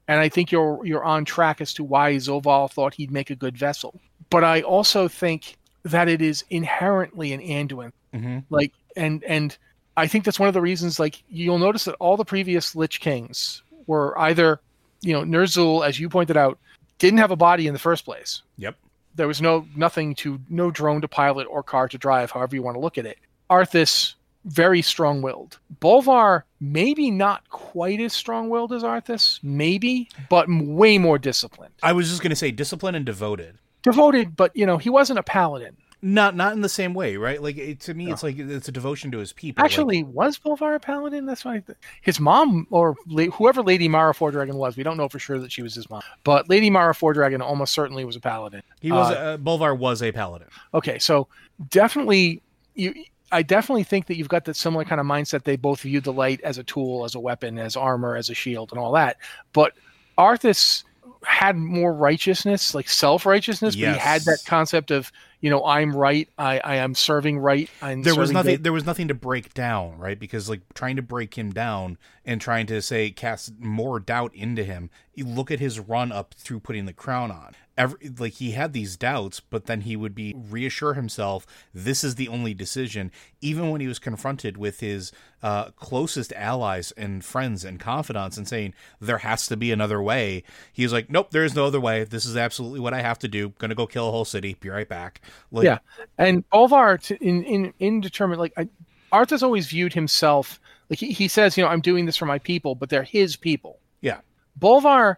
F: And I think you're on track as to why Zoval thought he'd make a good vessel. But I also think that it is inherently an Anduin. Like, and I think that's one of the reasons, like, you'll notice that all the previous Lich Kings were either, Ner'zhul, as you pointed out, didn't have a body in the first place.
E: Yep.
F: There was no drone to pilot or car to drive, however you want to look at it. Arthas, very strong-willed. Bolvar, maybe not quite as strong-willed as Arthas, maybe, but way more disciplined.
E: I was just going to say disciplined and devoted.
F: Devoted, but, he wasn't a paladin.
E: Not in the same way, right? Like, to me, it's like it's a devotion to his people.
F: Actually, was Bolvar a paladin? That's why his mom, or whoever Lady Mara Fordragon was, we don't know for sure that she was his mom. But Lady Mara Fordragon almost certainly was a paladin.
E: He was Bolvar was a paladin.
F: Okay, so definitely, I definitely think that you've got that similar kind of mindset. They both viewed the light as a tool, as a weapon, as armor, as a shield, and all that. But Arthas had more righteousness, like self-righteousness, but he had that concept of, I'm right, I am serving right. There was
E: nothing to break down, right? Because, like, trying to break him down and trying to cast more doubt into him. You look at his run up through putting the crown on. He had these doubts, but then he would reassure himself, this is the only decision. Even when he was confronted with his closest allies and friends and confidants and saying, there has to be another way. He was like, nope, there is no other way. This is absolutely what I have to do. Gonna go kill a whole city. Be right back.
F: And Bolvar, indeterminate, Arthas always viewed himself, like he says, I'm doing this for my people, but they're his people.
E: Yeah.
F: Bolvar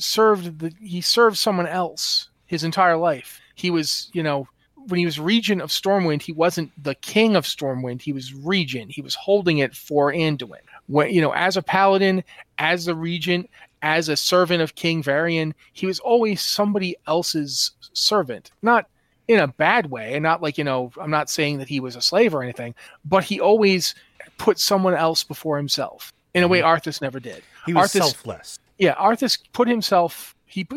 F: served someone else his entire life. He was, when he was regent of Stormwind, he wasn't the king of Stormwind. He was regent. He was holding it for Anduin. When, as a paladin, as a regent, as a servant of King Varian, he was always somebody else's servant. Not in a bad way, and not like, I'm not saying that he was a slave or anything, but he always put someone else before himself in a way Arthas never did.
E: He was selfless.
F: Yeah, Arthas put himself.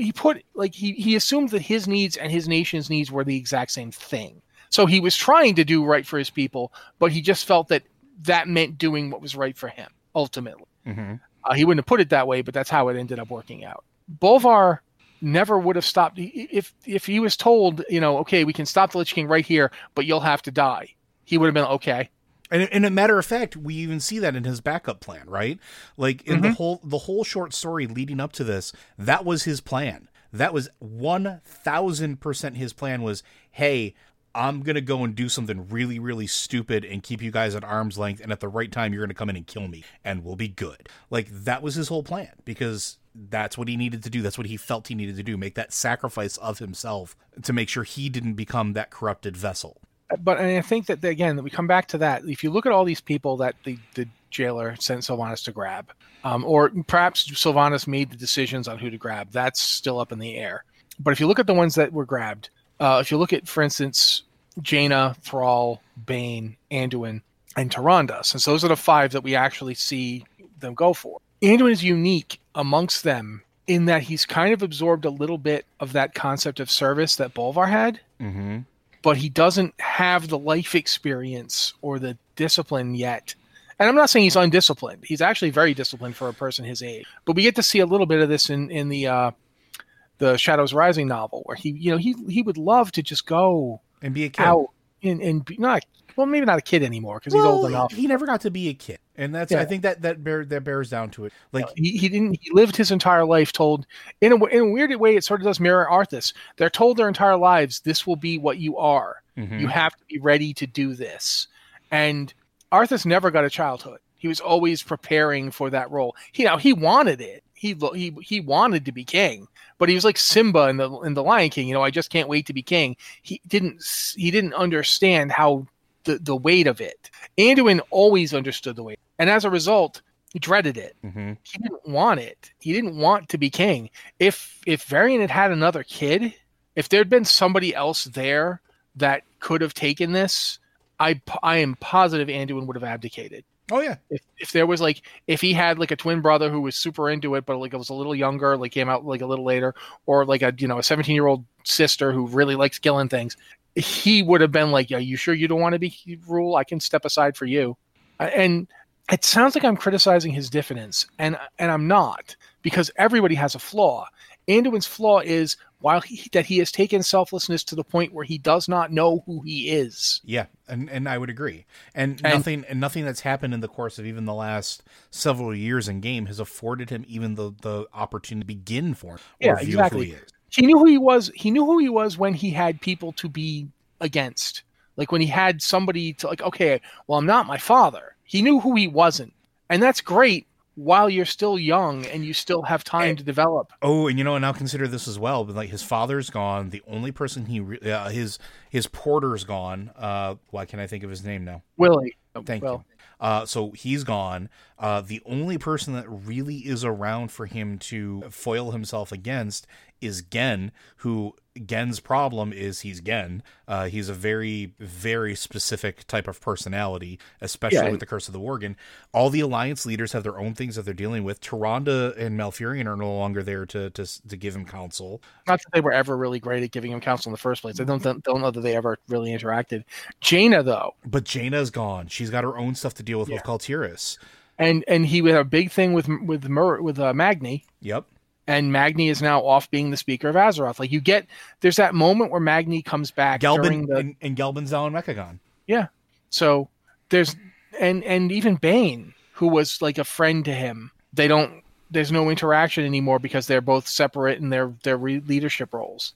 F: He assumed that his needs and his nation's needs were the exact same thing. So he was trying to do right for his people, but he just felt that meant doing what was right for him ultimately. He wouldn't have put it that way, but that's how it ended up working out. Bolvar never would have stopped if he was told, okay, we can stop the Lich King right here, but you'll have to die. He would have been okay.
E: And a matter of fact, we even see that in his backup plan, right? Like in the whole short story leading up to this, that was his plan. That was 1,000% his plan was, hey, I'm going to go and do something really, really stupid and keep you guys at arm's length. And at the right time, you're going to come in and kill me and we'll be good. Like that was his whole plan because that's what he needed to do. That's what he felt he needed to do. Make that sacrifice of himself to make sure he didn't become that corrupted vessel.
F: But I think that, again, that we come back to that. If you look at all these people that the jailer sent Sylvanas to grab, or perhaps Sylvanas made the decisions on who to grab, that's still up in the air. But if you look at the ones that were grabbed, if you look at, for instance, Jaina, Thrall, Bane, Anduin, and Tyrande, since those are the 5 that we actually see them go for. Anduin is unique amongst them in that he's kind of absorbed a little bit of that concept of service that Bolvar had. Mm-hmm. But he doesn't have the life experience or the discipline yet. And I'm not saying he's undisciplined. He's actually very disciplined for a person his age. But we get to see a little bit of this in the Shadows Rising novel, where he would love to just go
E: and be a kid
F: out and be not. Well, maybe not a kid anymore because he's old enough.
E: He never got to be a kid, and that's I think that bears down to it. Like
F: he didn't. He lived his entire life told in a weird way. It sort of does mirror Arthas. They're told their entire lives, this will be what you are. Mm-hmm. You have to be ready to do this. And Arthas never got a childhood. He was always preparing for that role. He wanted it. He wanted to be king, but he was like Simba in the Lion King. I just can't wait to be king. He didn't understand how. The weight of it. Anduin always understood the weight. And as a result, he dreaded it. Mm-hmm. He didn't want it. He didn't want to be king. If Varian had another kid, if there'd been somebody else there that could have taken this, I am positive Anduin would have abdicated.
E: Oh yeah.
F: If there was if he had a twin brother who was super into it, but it was a little younger, came out a little later, or a 17-year-old sister who really likes killing things, he would have been like, are you sure you don't want to be rule? I can step aside for you. And it sounds like I'm criticizing his diffidence, and I'm not, because everybody has a flaw. Anduin's flaw is that he has taken selflessness to the point where he does not know who he is.
E: Yeah, and I would agree. And nothing that's happened in the course of even the last several years in game has afforded him even the opportunity to begin for him.
F: Yeah, exactly. Who he is. He knew who he was. He knew who he was when he had people to be against. Like when he had somebody to like, okay, well, I'm not my father. He knew who he wasn't. And that's great while you're still young and you still have time to develop.
E: Oh, and and I'll consider this as well. But like his father's gone. The only person his porter's gone. Why can't I think of his name now?
F: Willie.
E: Thank you. So he's gone. The only person that really is around for him to foil himself against is Genn, who Genn's problem is he's Genn. He's a very, very specific type of personality, especially with the Curse of the Worgen. All the Alliance leaders have their own things that they're dealing with. Tyrande and Malfurion are no longer there to give him counsel.
F: Not that they were ever really great at giving him counsel in the first place. I don't know that they ever really interacted. Jaina, though.
E: But Jaina's gone. She's got her own stuff to deal with Kul Tiras.
F: And he had a big thing with Magni.
E: Yep.
F: And Magni is now off being the Speaker of Azeroth. Like there's that moment where Magni comes back.
E: Gelbin and Gelbin's now in Mechagon.
F: Yeah. So there's and even Bane, who was like a friend to him. There's no interaction anymore because they're both separate in their leadership roles.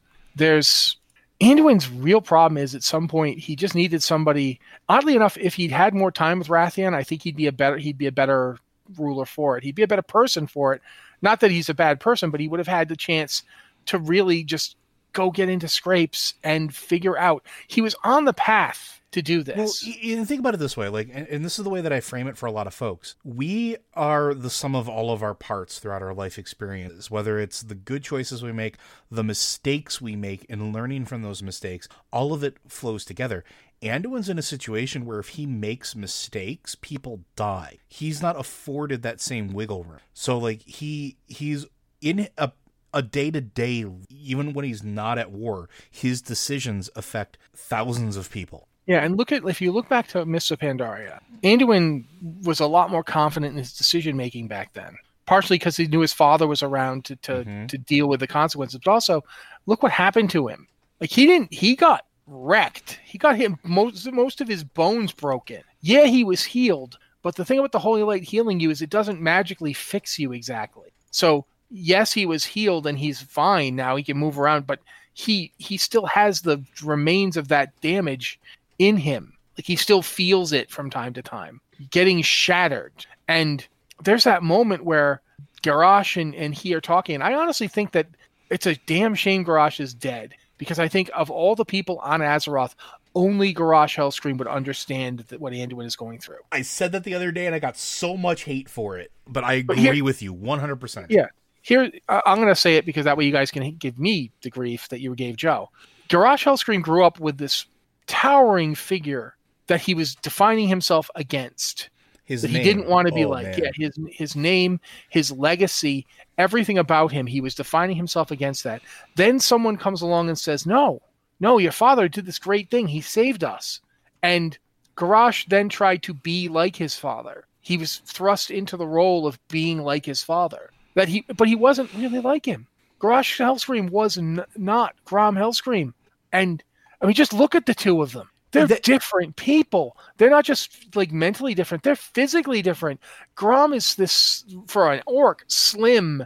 F: Anduin's real problem is at some point he just needed somebody. Oddly enough, if he'd had more time with Wrathion, I think he'd be a better ruler for it. He'd be a better person for it. Not that he's a bad person, but he would have had the chance to really just go get into scrapes and figure out. He was on the path to do this.
E: Well, you think about it this way, like, and this is the way that I frame it for a lot of folks. We are the sum of all of our parts throughout our life experiences, whether it's the good choices we make, the mistakes we make, and learning from those mistakes. All of it flows together. Anduin's in a situation where if he makes mistakes, people die. He's not afforded that same wiggle room. So, like, he's in a day-to-day, even when he's not at war, his decisions affect thousands of people.
F: Yeah, and if you look back to Mists of Pandaria, Anduin was a lot more confident in his decision-making back then. Partially because he knew his father was around to deal with the consequences, but also, look what happened to him. Like, he got wrecked. He got hit most of his bones broken. Yeah, he was healed, but the thing about the Holy Light healing you is it doesn't magically fix you exactly. So yes, he was healed and he's fine now. He can move around, but he still has the remains of that damage in him. Like he still feels it from time to time, getting shattered. And there's that moment where Garrosh and he are talking, and I honestly think that it's a damn shame Garrosh is dead. Because I think of all the people on Azeroth, only Garrosh Hellscream would understand what Anduin is going through.
E: I said that the other day, and I got so much hate for it. But I agree with you 100%.
F: Yeah. Here, I'm going to say it because that way you guys can give me the grief that you gave Joe. Garrosh Hellscream grew up with this towering figure that he was defining himself against. He didn't want to be his name, his legacy, everything about him. He was defining himself against that. Then someone comes along and says, no, your father did this great thing. He saved us. And Garrosh then tried to be like his father. He was thrust into the role of being like his father. But he wasn't really like him. Garrosh Hellscream was not Grom Hellscream. And I mean, just look at the two of them. They're different people. They're not just like mentally different. They're physically different. Grom is this, for an orc, slim,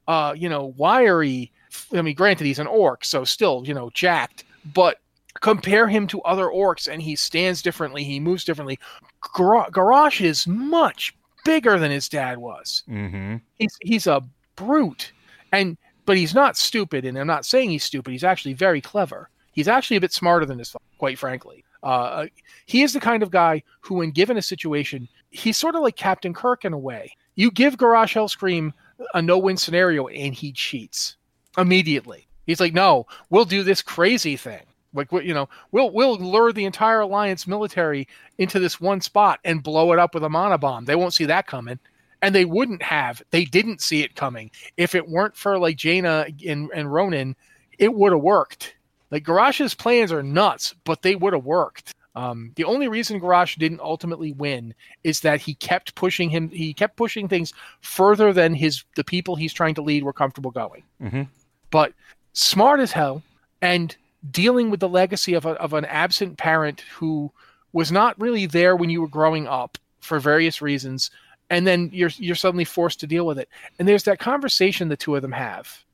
F: wiry. I mean, granted, he's an orc, so still, jacked. But compare him to other orcs, and he stands differently. He moves differently. Garrosh is much bigger than his dad was. Mm-hmm. He's a brute, but he's not stupid. And I'm not saying he's stupid. He's actually very clever. He's actually a bit smarter than his father, quite frankly. He is the kind of guy who, when given a situation, he's sort of like Captain Kirk in a way. You give Garrosh Hellscream a no-win scenario, and he cheats immediately. He's like, "No, we'll do this crazy thing. Like, we'll lure the entire Alliance military into this one spot and blow it up with a mana bomb. They won't see that coming." And they wouldn't have. They didn't see it coming. If it weren't for like Jaina and Ronan, it would have worked. Like, Garrosh's plans are nuts, but they would have worked. The only reason Garrosh didn't ultimately win is that he kept pushing things further than the people he's trying to lead were comfortable going.
E: Mm-hmm.
F: But smart as hell, and dealing with the legacy of an absent parent who was not really there when you were growing up for various reasons, and then you're suddenly forced to deal with it. And there's that conversation the two of them have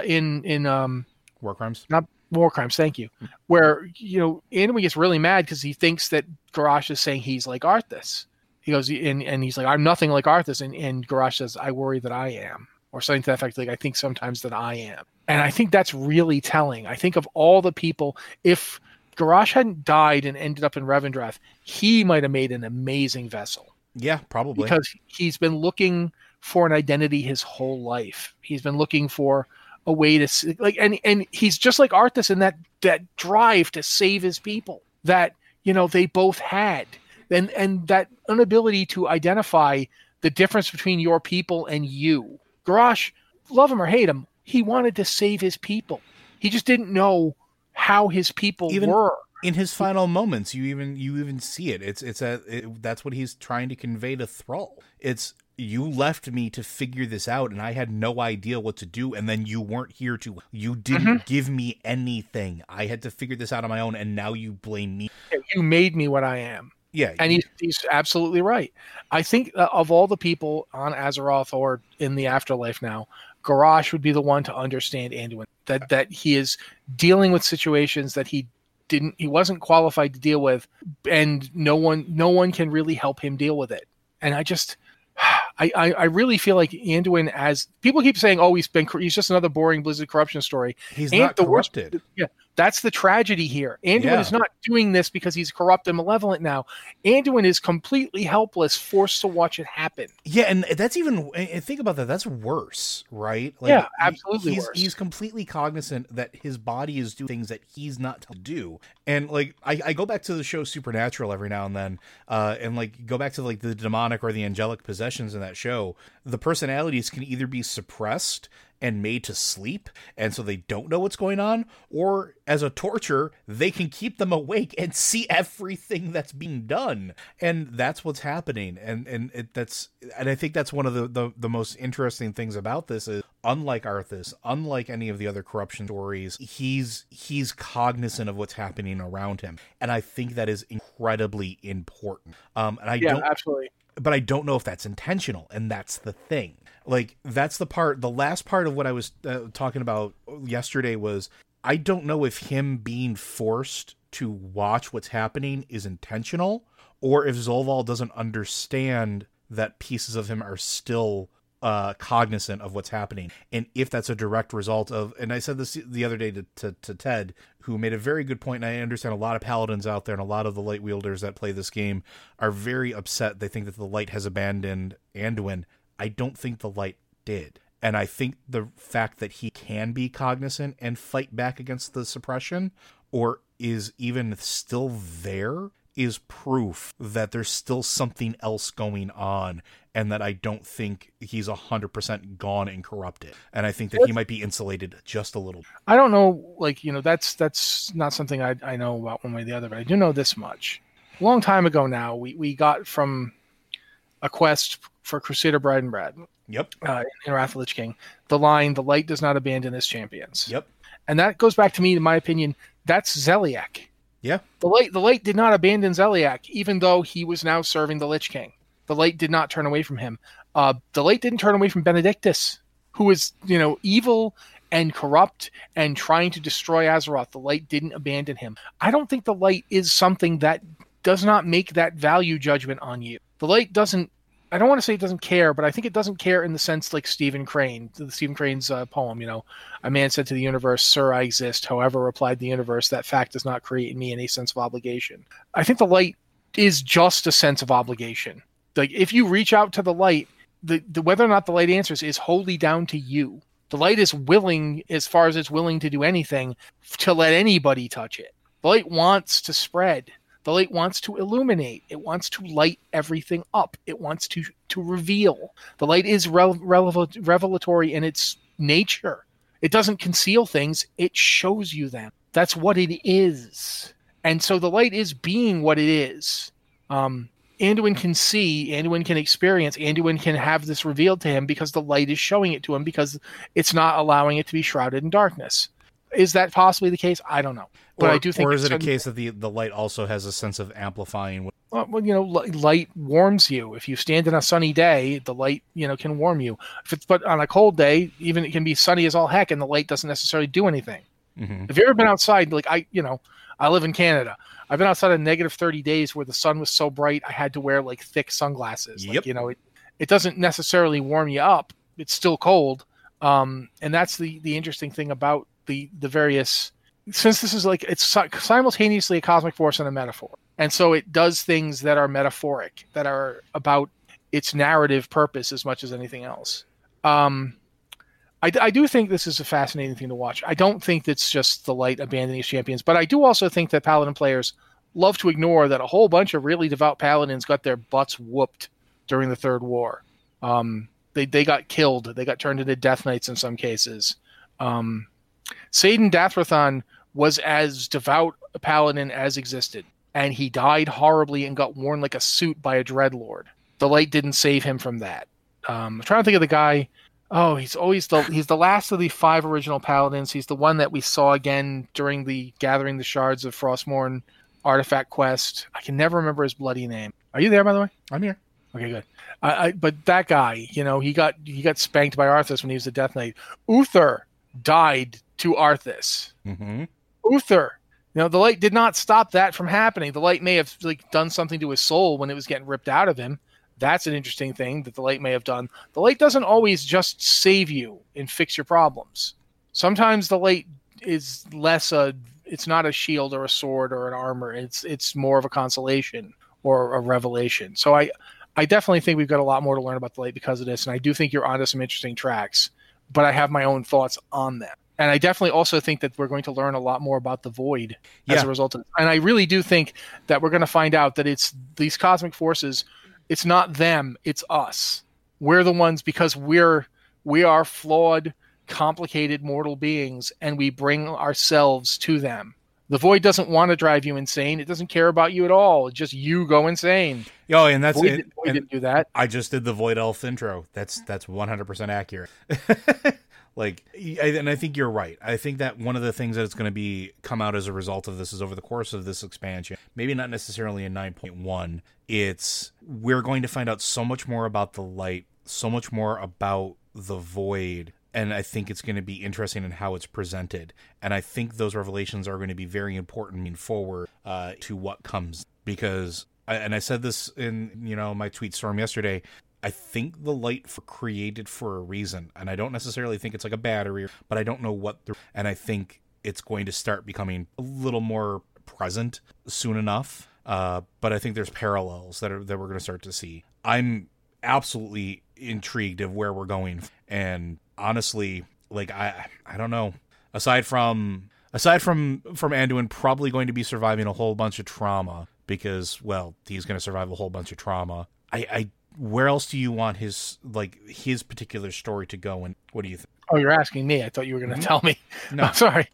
F: in
E: War Crimes.
F: Not War Crimes, thank you. Where, Anduin gets really mad because he thinks that Garrosh is saying he's like Arthas. He goes, and he's like, I'm nothing like Arthas. And Garrosh says, I worry that I am. Or something to that effect, like, I think sometimes that I am. And I think that's really telling. I think of all the people, if Garrosh hadn't died and ended up in Revendreth, he might have made an amazing vessel.
E: Yeah, probably.
F: Because he's been looking for an identity his whole life. He's been looking for a way to and he's just like Arthas in that drive to save his people that they both had, and that inability to identify the difference between your people and you. Garrosh, love him or hate him, he wanted to save his people. He just didn't know how his people were.
E: In his final moments, you even see it. That's what he's trying to convey to Thrall. It's, you left me to figure this out, and I had no idea what to do, and then you weren't here to. You didn't give me anything. I had to figure this out on my own, and now you blame me.
F: You made me what I am.
E: Yeah.
F: And he's absolutely right. I think of all the people on Azeroth or in the afterlife now, Garrosh would be the one to understand Anduin. That he is dealing with situations that he wasn't qualified to deal with, and no one can really help him deal with it. And I really feel like Anduin, as people keep saying, he's just another boring Blizzard corruption story.
E: He's not corrupted.
F: Yeah, that's the tragedy here. Anduin is not doing this because he's corrupt and malevolent now. Anduin is completely helpless, forced to watch it happen.
E: Yeah, and that's even, think about that, that's worse, right? Like,
F: yeah, absolutely
E: worse.
F: Worse.
E: He's completely cognizant that his body is doing things that he's not to do. And like, I go back to the show Supernatural every now and then, and like go back to like the demonic or the angelic possessions in that show. The personalities can either be suppressed and made to sleep, and so they don't know what's going on, or as a torture, they can keep them awake and see everything that's being done, and that's what's happening. And I think that's one of the most interesting things about this is, unlike Arthas, unlike any of the other corruption stories, he's cognizant of what's happening around him, and I think that is incredibly important.
F: Absolutely.
E: But I don't know if that's intentional, and that's the thing. Like, that's the last part of what I was talking about yesterday was, I don't know if him being forced to watch what's happening is intentional, or if Zolval doesn't understand that pieces of him are still cognizant of what's happening, and if that's a direct result of, and I said this the other day to Ted, who made a very good point, and I understand a lot of paladins out there and a lot of the light wielders that play this game are very upset. They think that the light has abandoned Anduin. I don't think the light did. And I think the fact that he can be cognizant and fight back against the suppression, or is even still there, is proof that there's still something else going on, and that I don't think he's 100% gone and corrupted. And I think that he might be insulated just a little.
F: I don't know, that's not something I know about one way or the other, but I do know this much. A long time ago now, we got from a quest for Crusader Bride and Brad.
E: Yep.
F: In Wrath of the Lich King, the line, "The light does not abandon its champions."
E: Yep.
F: And that goes back to me, in my opinion, that's Zeliek.
E: Yeah.
F: The light did not abandon Zeliek, even though he was now serving the Lich King. The light did not turn away from him. The light didn't turn away from Benedictus, who is, evil and corrupt and trying to destroy Azeroth. The light didn't abandon him. I don't think the light is something that does not make that value judgment on you. The light doesn't, I don't want to say it doesn't care, but I think it doesn't care in the sense like Stephen Crane, Stephen Crane's poem, a man said to the universe, "Sir, I exist. However, replied the universe, that fact does not create in me any sense of obligation." I think the light is just a sense of obligation. Like, if you reach out to the light, the whether or not the light answers is wholly down to you. The light is willing, as far as it's willing to do anything, to let anybody touch it. The light wants to spread. The light wants to illuminate. It wants to light everything up. It wants to reveal. The light is revelatory in its nature. It doesn't conceal things. It shows you them. That's what it is. And so the light is being what it is. Anduin can see, Anduin can experience, Anduin can have this revealed to him because the light is showing it to him, because it's not allowing it to be shrouded in darkness. Is that possibly the case? I don't know. But I do think.
E: Or is it a case that the light also has a sense of amplifying?
F: Well, light warms you. If you stand in a sunny day, the light, can warm you. But on a cold day, even it can be sunny as all heck, and the light doesn't necessarily do anything. Mm-hmm. Have you ever been outside? Like I live in Canada. I've been outside on negative 30 days where the sun was so bright I had to wear like thick sunglasses.
E: Yep.
F: It doesn't necessarily warm you up. It's still cold. And that's the interesting thing about the various, since this is like, it's simultaneously a cosmic force and a metaphor. And so it does things that are metaphoric, that are about its narrative purpose as much as anything else. I do think this is a fascinating thing to watch. I don't think that's just the light abandoning its champions, but I do also think that Paladin players love to ignore that a whole bunch of really devout Paladins got their butts whooped during the Third War. They got killed. They got turned into Death Knights in some cases. Saidan Dathrathon was as devout a Paladin as existed, and he died horribly and got worn like a suit by a Dreadlord. The light didn't save him from that. I'm trying to think of the guy. Oh, he's the last of the 5 original Paladins. He's the one that we saw again during the Gathering the Shards of Frostmourne artifact quest. I can never remember his bloody name. Are you there, by the way?
E: I'm here.
F: Okay, good. But that guy, he got spanked by Arthas when he was a Death Knight. Uther died to Arthas.
E: Mm-hmm.
F: Uther. The light did not stop that from happening. The light may have done something to his soul when it was getting ripped out of him. That's an interesting thing that the light may have done. The light doesn't always just save you and fix your problems. Sometimes the light is it's not a shield or a sword or an armor. It's more of a consolation or a revelation. So I definitely think we've got a lot more to learn about the light because of this, and I do think you're onto some interesting tracks, but I have my own thoughts on them. And I definitely also think that we're going to learn a lot more about the void as a result of it. And I really do think that we're going to find out that it's these cosmic forces. It's not them, it's us. We're the ones, because we are flawed, complicated mortal beings, and we bring ourselves to them. The void doesn't want to drive you insane. It doesn't care about you at all. It's just you go insane.
E: Oh, and that's
F: Void didn't do that.
E: I just did the Void Elf intro. That's 100% accurate. And I think you're right. I think that one of the things that's going to come out as a result of this is over the course of this expansion, maybe not necessarily in 9.1, we're going to find out so much more about the light, so much more about the void, and I think it's going to be interesting in how it's presented. And I think those revelations are going to be very important moving forward to what comes. Because, and I said this in my tweet storm yesterday, I think the light created for a reason, and I don't necessarily think it's like a battery, but I don't know what. And I think it's going to start becoming a little more present soon enough. But I think there's parallels that we're going to start to see. I'm absolutely intrigued of where we're going, and honestly, I don't know. Aside from Anduin probably going to be surviving a whole bunch of trauma because, well, he's going to survive a whole bunch of trauma. Where else do you want his particular story to go, and what do you think?
F: Oh, you're asking me. I thought you were going to tell me.
E: No,
F: sorry.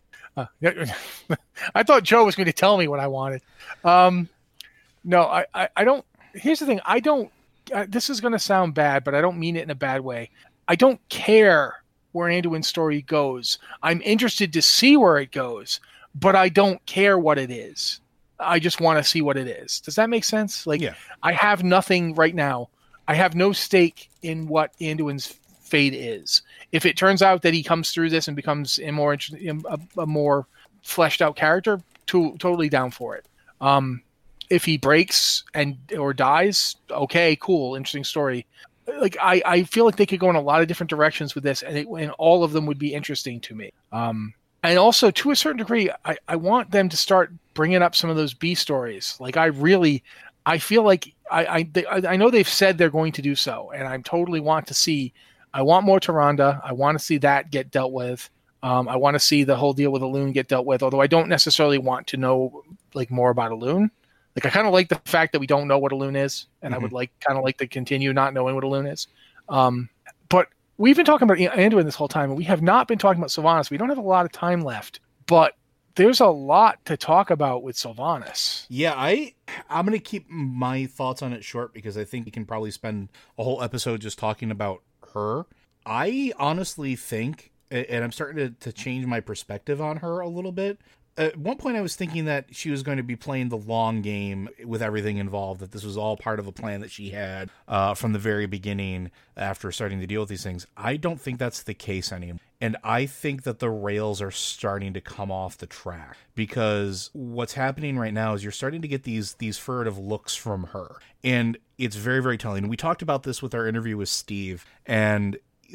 F: I thought Joe was going to tell me what I wanted. No, I don't. Here's the thing. I don't. This is going to sound bad, but I don't mean it in a bad way. I don't care where Anduin's story goes. I'm interested to see where it goes, but I don't care what it is. I just want to see what it is. Does that make sense?
E: Yeah.
F: I have nothing right now. I have no stake in what Anduin's fate is. If it turns out that he comes through this and becomes a more fleshed out character, totally down for it. If he breaks or dies, okay, cool, interesting story. I feel like they could go in a lot of different directions with this, and all of them would be interesting to me. And also, to a certain degree, I want them to start bringing up some of those B stories. I feel like I know they've said they're going to do so, and I totally want to see. I want more Tyrande. I want to see that get dealt with. I want to see the whole deal with Elune get dealt with, although I don't necessarily want to know more about Elune. I kind of like the fact that we don't know what Elune is, and I would kind of like to continue not knowing what Elune is. But we've been talking about Anduin this whole time, and we have not been talking about Sylvanas. We don't have a lot of time left, but there's a lot to talk about with Sylvanas.
E: Yeah, I'm going to keep my thoughts on it short because I think we can probably spend a whole episode just talking about her. I honestly think, and I'm starting to change my perspective on her a little bit. At one point I was thinking that she was going to be playing the long game with everything involved, that this was all part of a plan that she had from the very beginning after starting to deal with these things. I don't think that's the case anymore. And I think that the rails are starting to come off the track, because what's happening right now is you're starting to get these furtive looks from her. And it's very, very telling. We talked about this with our interview with Steve, and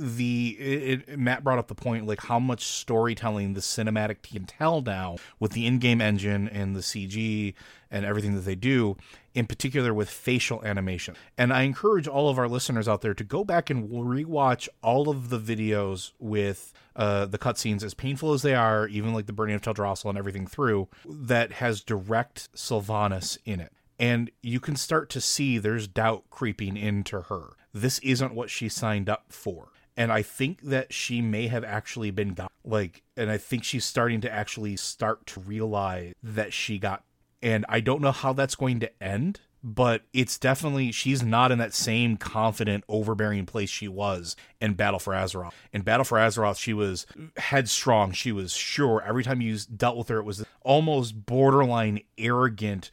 E: Matt brought up the point, like how much storytelling the cinematic can tell now with the in-game engine and the CG and everything that they do, in particular with facial animation. And I encourage all of our listeners out there to go back and rewatch all of the videos with the cutscenes, as painful as they are, even like the burning of Teldrassil and everything through, that has direct Sylvanas in it. And you can start to see there's doubt creeping into her. This isn't what she signed up for. And I think that she may have actually been and I think she's starting to actually start to realize that she got, and I don't know how that's going to end, but it's definitely, she's not in that same confident, overbearing place she was in Battle for Azeroth. In Battle for Azeroth, she was headstrong. She was sure. Every time you dealt with her, it was almost borderline arrogant,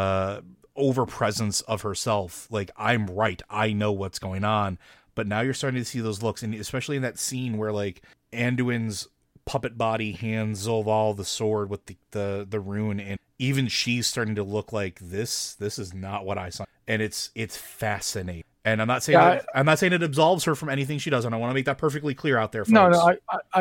E: overpresence of herself. Like, I'm right. I know what's going on. But now you're starting to see those looks, and especially in that scene where, like, Anduin's puppet body hands Zolval the sword with the rune, and even she's starting to look like this is not what I saw. And it's fascinating. And I'm not saying it absolves her from anything she does, and I want to make that perfectly clear out there, folks.
F: No,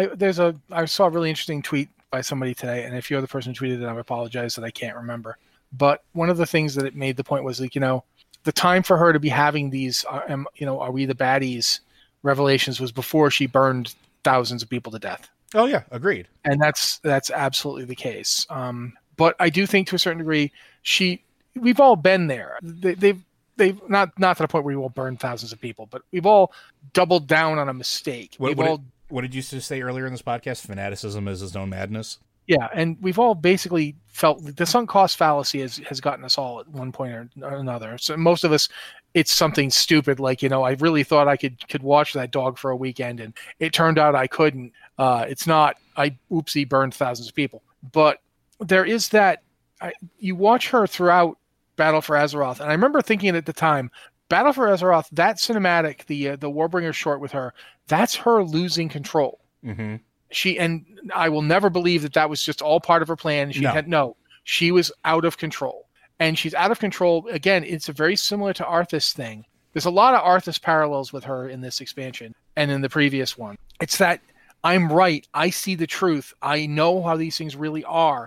F: I saw a really interesting tweet by somebody today, and if you're the person who tweeted it, I apologize that I can't remember. But one of the things that it made the point was, like, the time for her to be having these, are we the baddies revelations was before she burned thousands of people to death.
E: Oh yeah, agreed.
F: And that's absolutely the case. But I do think to a certain degree, we've all been there. They've not to the point where we will burn thousands of people, but we've all doubled down on a mistake.
E: What did you say earlier in this podcast? Fanaticism is his own madness.
F: Yeah, and we've all basically felt the sunk cost fallacy has gotten us all at one point or another. So most of us, it's something stupid like, I really thought I could watch that dog for a weekend, and it turned out I couldn't. It's not, I burned thousands of people. But there is that, you watch her throughout Battle for Azeroth, and I remember thinking at the time, Battle for Azeroth, that cinematic, the Warbringer short with her, that's her losing control. Mm-hmm. And I will never believe that was just all part of her plan. She was out of control, and she's out of control. Again, it's a very similar to Arthas thing. There's a lot of Arthas parallels with her in this expansion and in the previous one. It's that I'm right. I see the truth. I know how these things really are.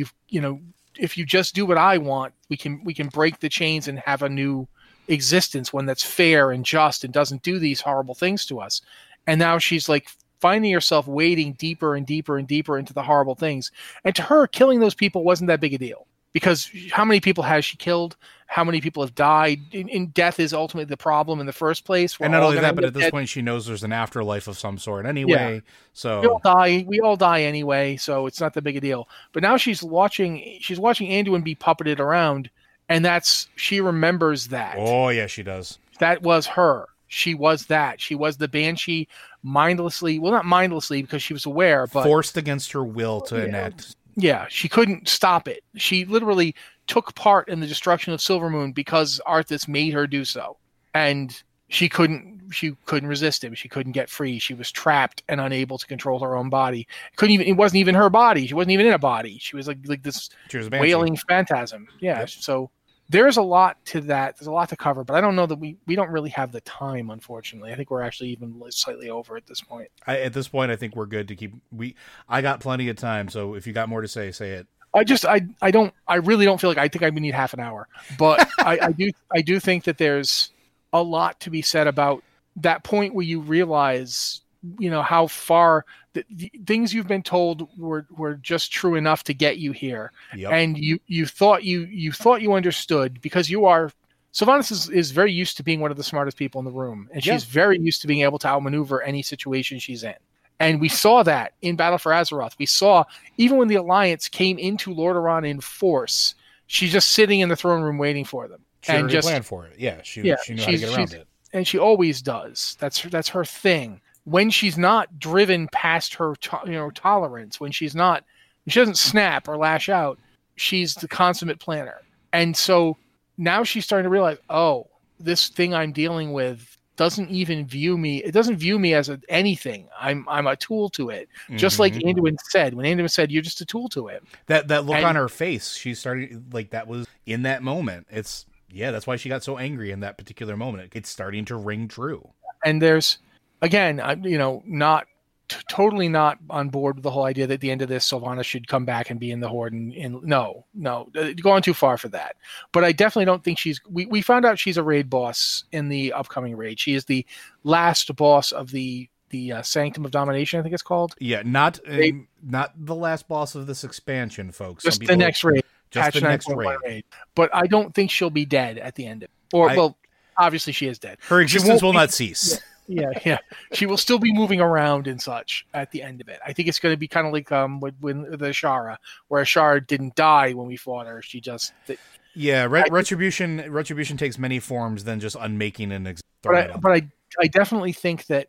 F: If you just do what I want, we can break the chains and have a new existence, one that's fair and just and doesn't do these horrible things to us. And now she's like finding herself wading deeper and deeper and deeper into the horrible things. And to her, killing those people wasn't that big a deal, because how many people has she killed? How many people have died? In death is ultimately the problem in the first place.
E: And not only that, but at this point, she knows there's an afterlife of some sort anyway. Yeah. So
F: we all die anyway, so it's not that big a deal. But now she's watching Anduin be puppeted around, and she remembers that.
E: Oh yeah, she does.
F: That was her. She was that. She was the Banshee not mindlessly because she was aware, but
E: forced against her will to enact.
F: Yeah, she couldn't stop it. She literally took part in the destruction of Silvermoon because Arthas made her do so. And she couldn't resist him. She couldn't get free. She was trapped and unable to control her own body. It wasn't even her body. She wasn't even in a body. She was like this wailing phantasm. Yeah. Yep. So there's a lot to that. There's a lot to cover, but I don't know that we don't really have the time, unfortunately. I think we're actually even slightly over at this point.
E: At this point, I think we're good to keep. I got plenty of time, so if you got more to say it.
F: I really don't feel like I think I need half an hour, but I do think that there's a lot to be said about that point where you realize, how far the things you've been told were just true enough to get you here. Yep. And you thought you understood, because Sylvanas is very used to being one of the smartest people in the room, and she's very used to being able to outmaneuver any situation she's in. And we saw that in Battle for Azeroth. We saw, even when the Alliance came into Lordaeron in force, she's just sitting in the throne room waiting for them.
E: She already planned for it. Yeah, she knew how to get around it.
F: And she always does. That's her thing. When she's not driven past her tolerance, when she doesn't snap or lash out, she's the consummate planner. And so now she's starting to realize, oh, this thing I'm dealing with doesn't even view me. It doesn't view me as anything. I'm a tool to it. Just like Anduin said. When Anduin said, "You're just a tool to it." That
E: look on her face, she started like that was in that moment. That's why she got so angry in that particular moment. It's starting to ring true.
F: And there's, again, not totally not on board with the whole idea that at the end of this, Sylvanas should come back and be in the Horde. And no, going too far for that. But I definitely don't think we found out she's a raid boss in the upcoming raid. She is the last boss of the Sanctum of Domination, I think it's called.
E: Yeah, not the last boss of this expansion, folks.
F: Just the next raid. Just the next raid. But I don't think she'll be dead at the end of it. Obviously she is dead.
E: Her existence will not cease.
F: Yeah. She will still be moving around and such at the end of it. I think it's going to be kind of like when the Ashara, where Ashara didn't die when we fought her. She just...
E: Retribution takes many forms than just unmaking and...
F: But I definitely think that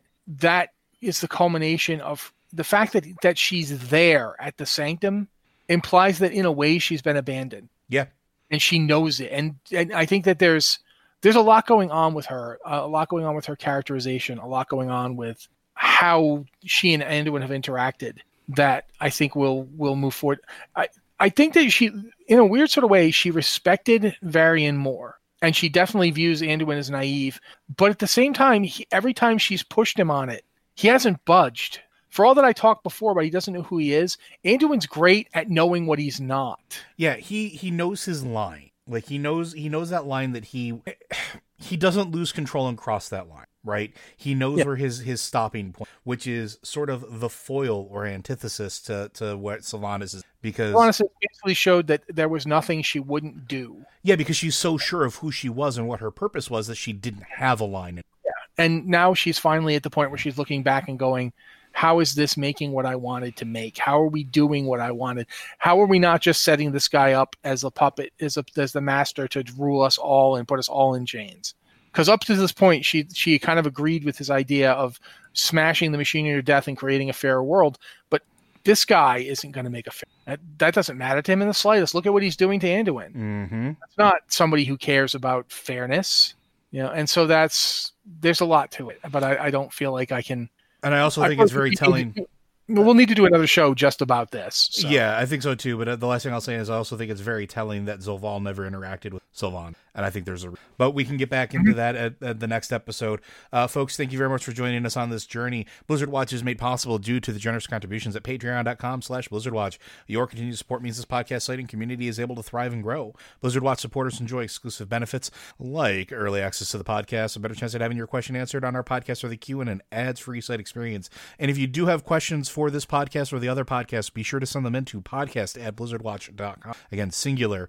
F: is the culmination of the fact that she's there at the Sanctum implies that in a way she's been abandoned.
E: Yeah.
F: And she knows it. And I think that there's a lot going on with her, a lot going on with her characterization, a lot going on with how she and Anduin have interacted that I think will move forward. I think that she, in a weird sort of way, she respected Varian more. And she definitely views Anduin as naive. But at the same time, every time she's pushed him on it, he hasn't budged. For all that I talked before about he doesn't know who he is, Anduin's great at knowing what he's not.
E: Yeah, he knows his line. Like he knows that line that he doesn't lose control and cross that line, right? He knows where his stopping point, which is sort of the foil or antithesis to what Sylvanas is, because
F: Sylvanas basically showed that there was nothing she wouldn't do.
E: Yeah, because she's so sure of who she was and what her purpose was that she didn't have a line.
F: Yeah, and now she's finally at the point where she's looking back and going, how is this making what I wanted to make? How are we doing what I wanted? How are we not just setting this guy up as a puppet, as the master to rule us all and put us all in chains? Because up to this point, she kind of agreed with his idea of smashing the machinery to death and creating a fairer world. But this guy isn't going to make a fair. That doesn't matter to him in the slightest. Look at what he's doing to Anduin.
E: Mm-hmm.
F: That's not somebody who cares about fairness, and so there's a lot to it. But I don't feel like I can.
E: And I also think it's very telling.
F: We'll need to do another show just about this. So.
E: Yeah, I think so too. But the last thing I'll say is I also think it's very telling that Zolval never interacted with Sylvanas. And I think but we can get back into that at the next episode. Folks, thank you very much for joining us on this journey. Blizzard Watch is made possible due to the generous contributions at patreon.com/BlizzardWatch. Your continued support means this podcast site and community is able to thrive and grow. Blizzard Watch supporters enjoy exclusive benefits like early access to the podcast, a better chance at having your question answered on our podcast or the Q, and an ads-free site experience. And if you do have questions for this podcast or the other podcasts, be sure to send them into podcast@blizzardwatch.com. Again, singular.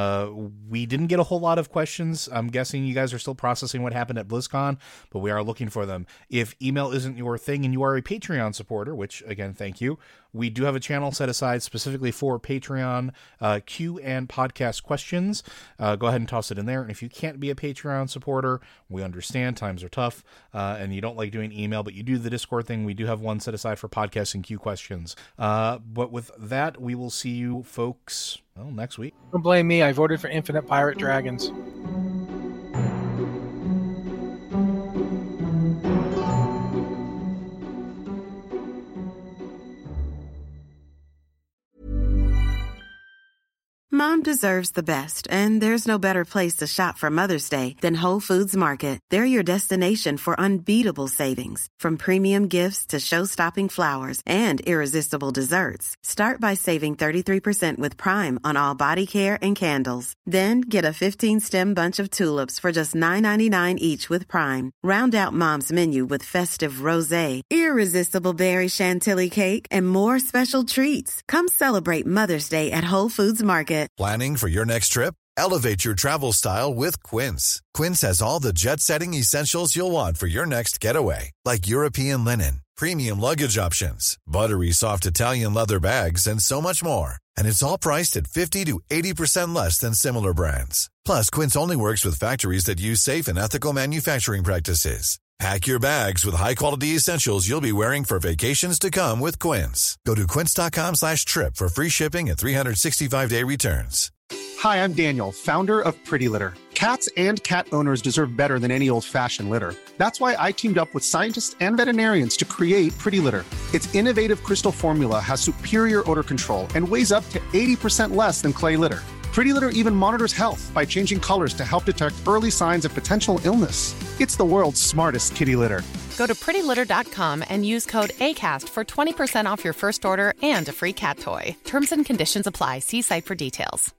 E: We didn't get a whole lot of questions. I'm guessing you guys are still processing what happened at BlizzCon, but we are looking for them. If email isn't your thing and you are a Patreon supporter, which again, thank you, we do have a channel set aside specifically for Patreon Q and podcast questions. Go ahead and toss it in there. And if you can't be a Patreon supporter, we understand times are tough and you don't like doing email, but you do the Discord thing. We do have one set aside for podcast and Q questions. But with that, we will see you folks next week.
F: Don't blame me. I voted for Infinite Pirate Dragons.
G: Mom deserves the best, and there's no better place to shop for Mother's Day than Whole Foods Market. They're your destination for unbeatable savings, from premium gifts to show-stopping flowers and irresistible desserts. Start by saving 33% with Prime on all body care and candles. Then get a 15-stem bunch of tulips for just $9.99 each with Prime. Round out Mom's menu with festive rosé, irresistible berry chantilly cake, and more special treats. Come celebrate Mother's Day at Whole Foods Market.
H: Planning for your next trip? Elevate your travel style with Quince. Quince has all the jet-setting essentials you'll want for your next getaway, like European linen, premium luggage options, buttery soft Italian leather bags, and so much more. And it's all priced at 50 to 80% less than similar brands. Plus, Quince only works with factories that use safe and ethical manufacturing practices. Pack your bags with high-quality essentials you'll be wearing for vacations to come with Quince. Go to quince.com/trip for free shipping and 365-day returns.
C: Hi, I'm Daniel, founder of Pretty Litter. Cats and cat owners deserve better than any old-fashioned litter. That's why I teamed up with scientists and veterinarians to create Pretty Litter. Its innovative crystal formula has superior odor control and weighs up to 80% less than clay litter. Pretty Litter even monitors health by changing colors to help detect early signs of potential illness. It's the world's smartest kitty litter.
D: Go to prettylitter.com and use code ACAST for 20% off your first order and a free cat toy. Terms and conditions apply. See site for details.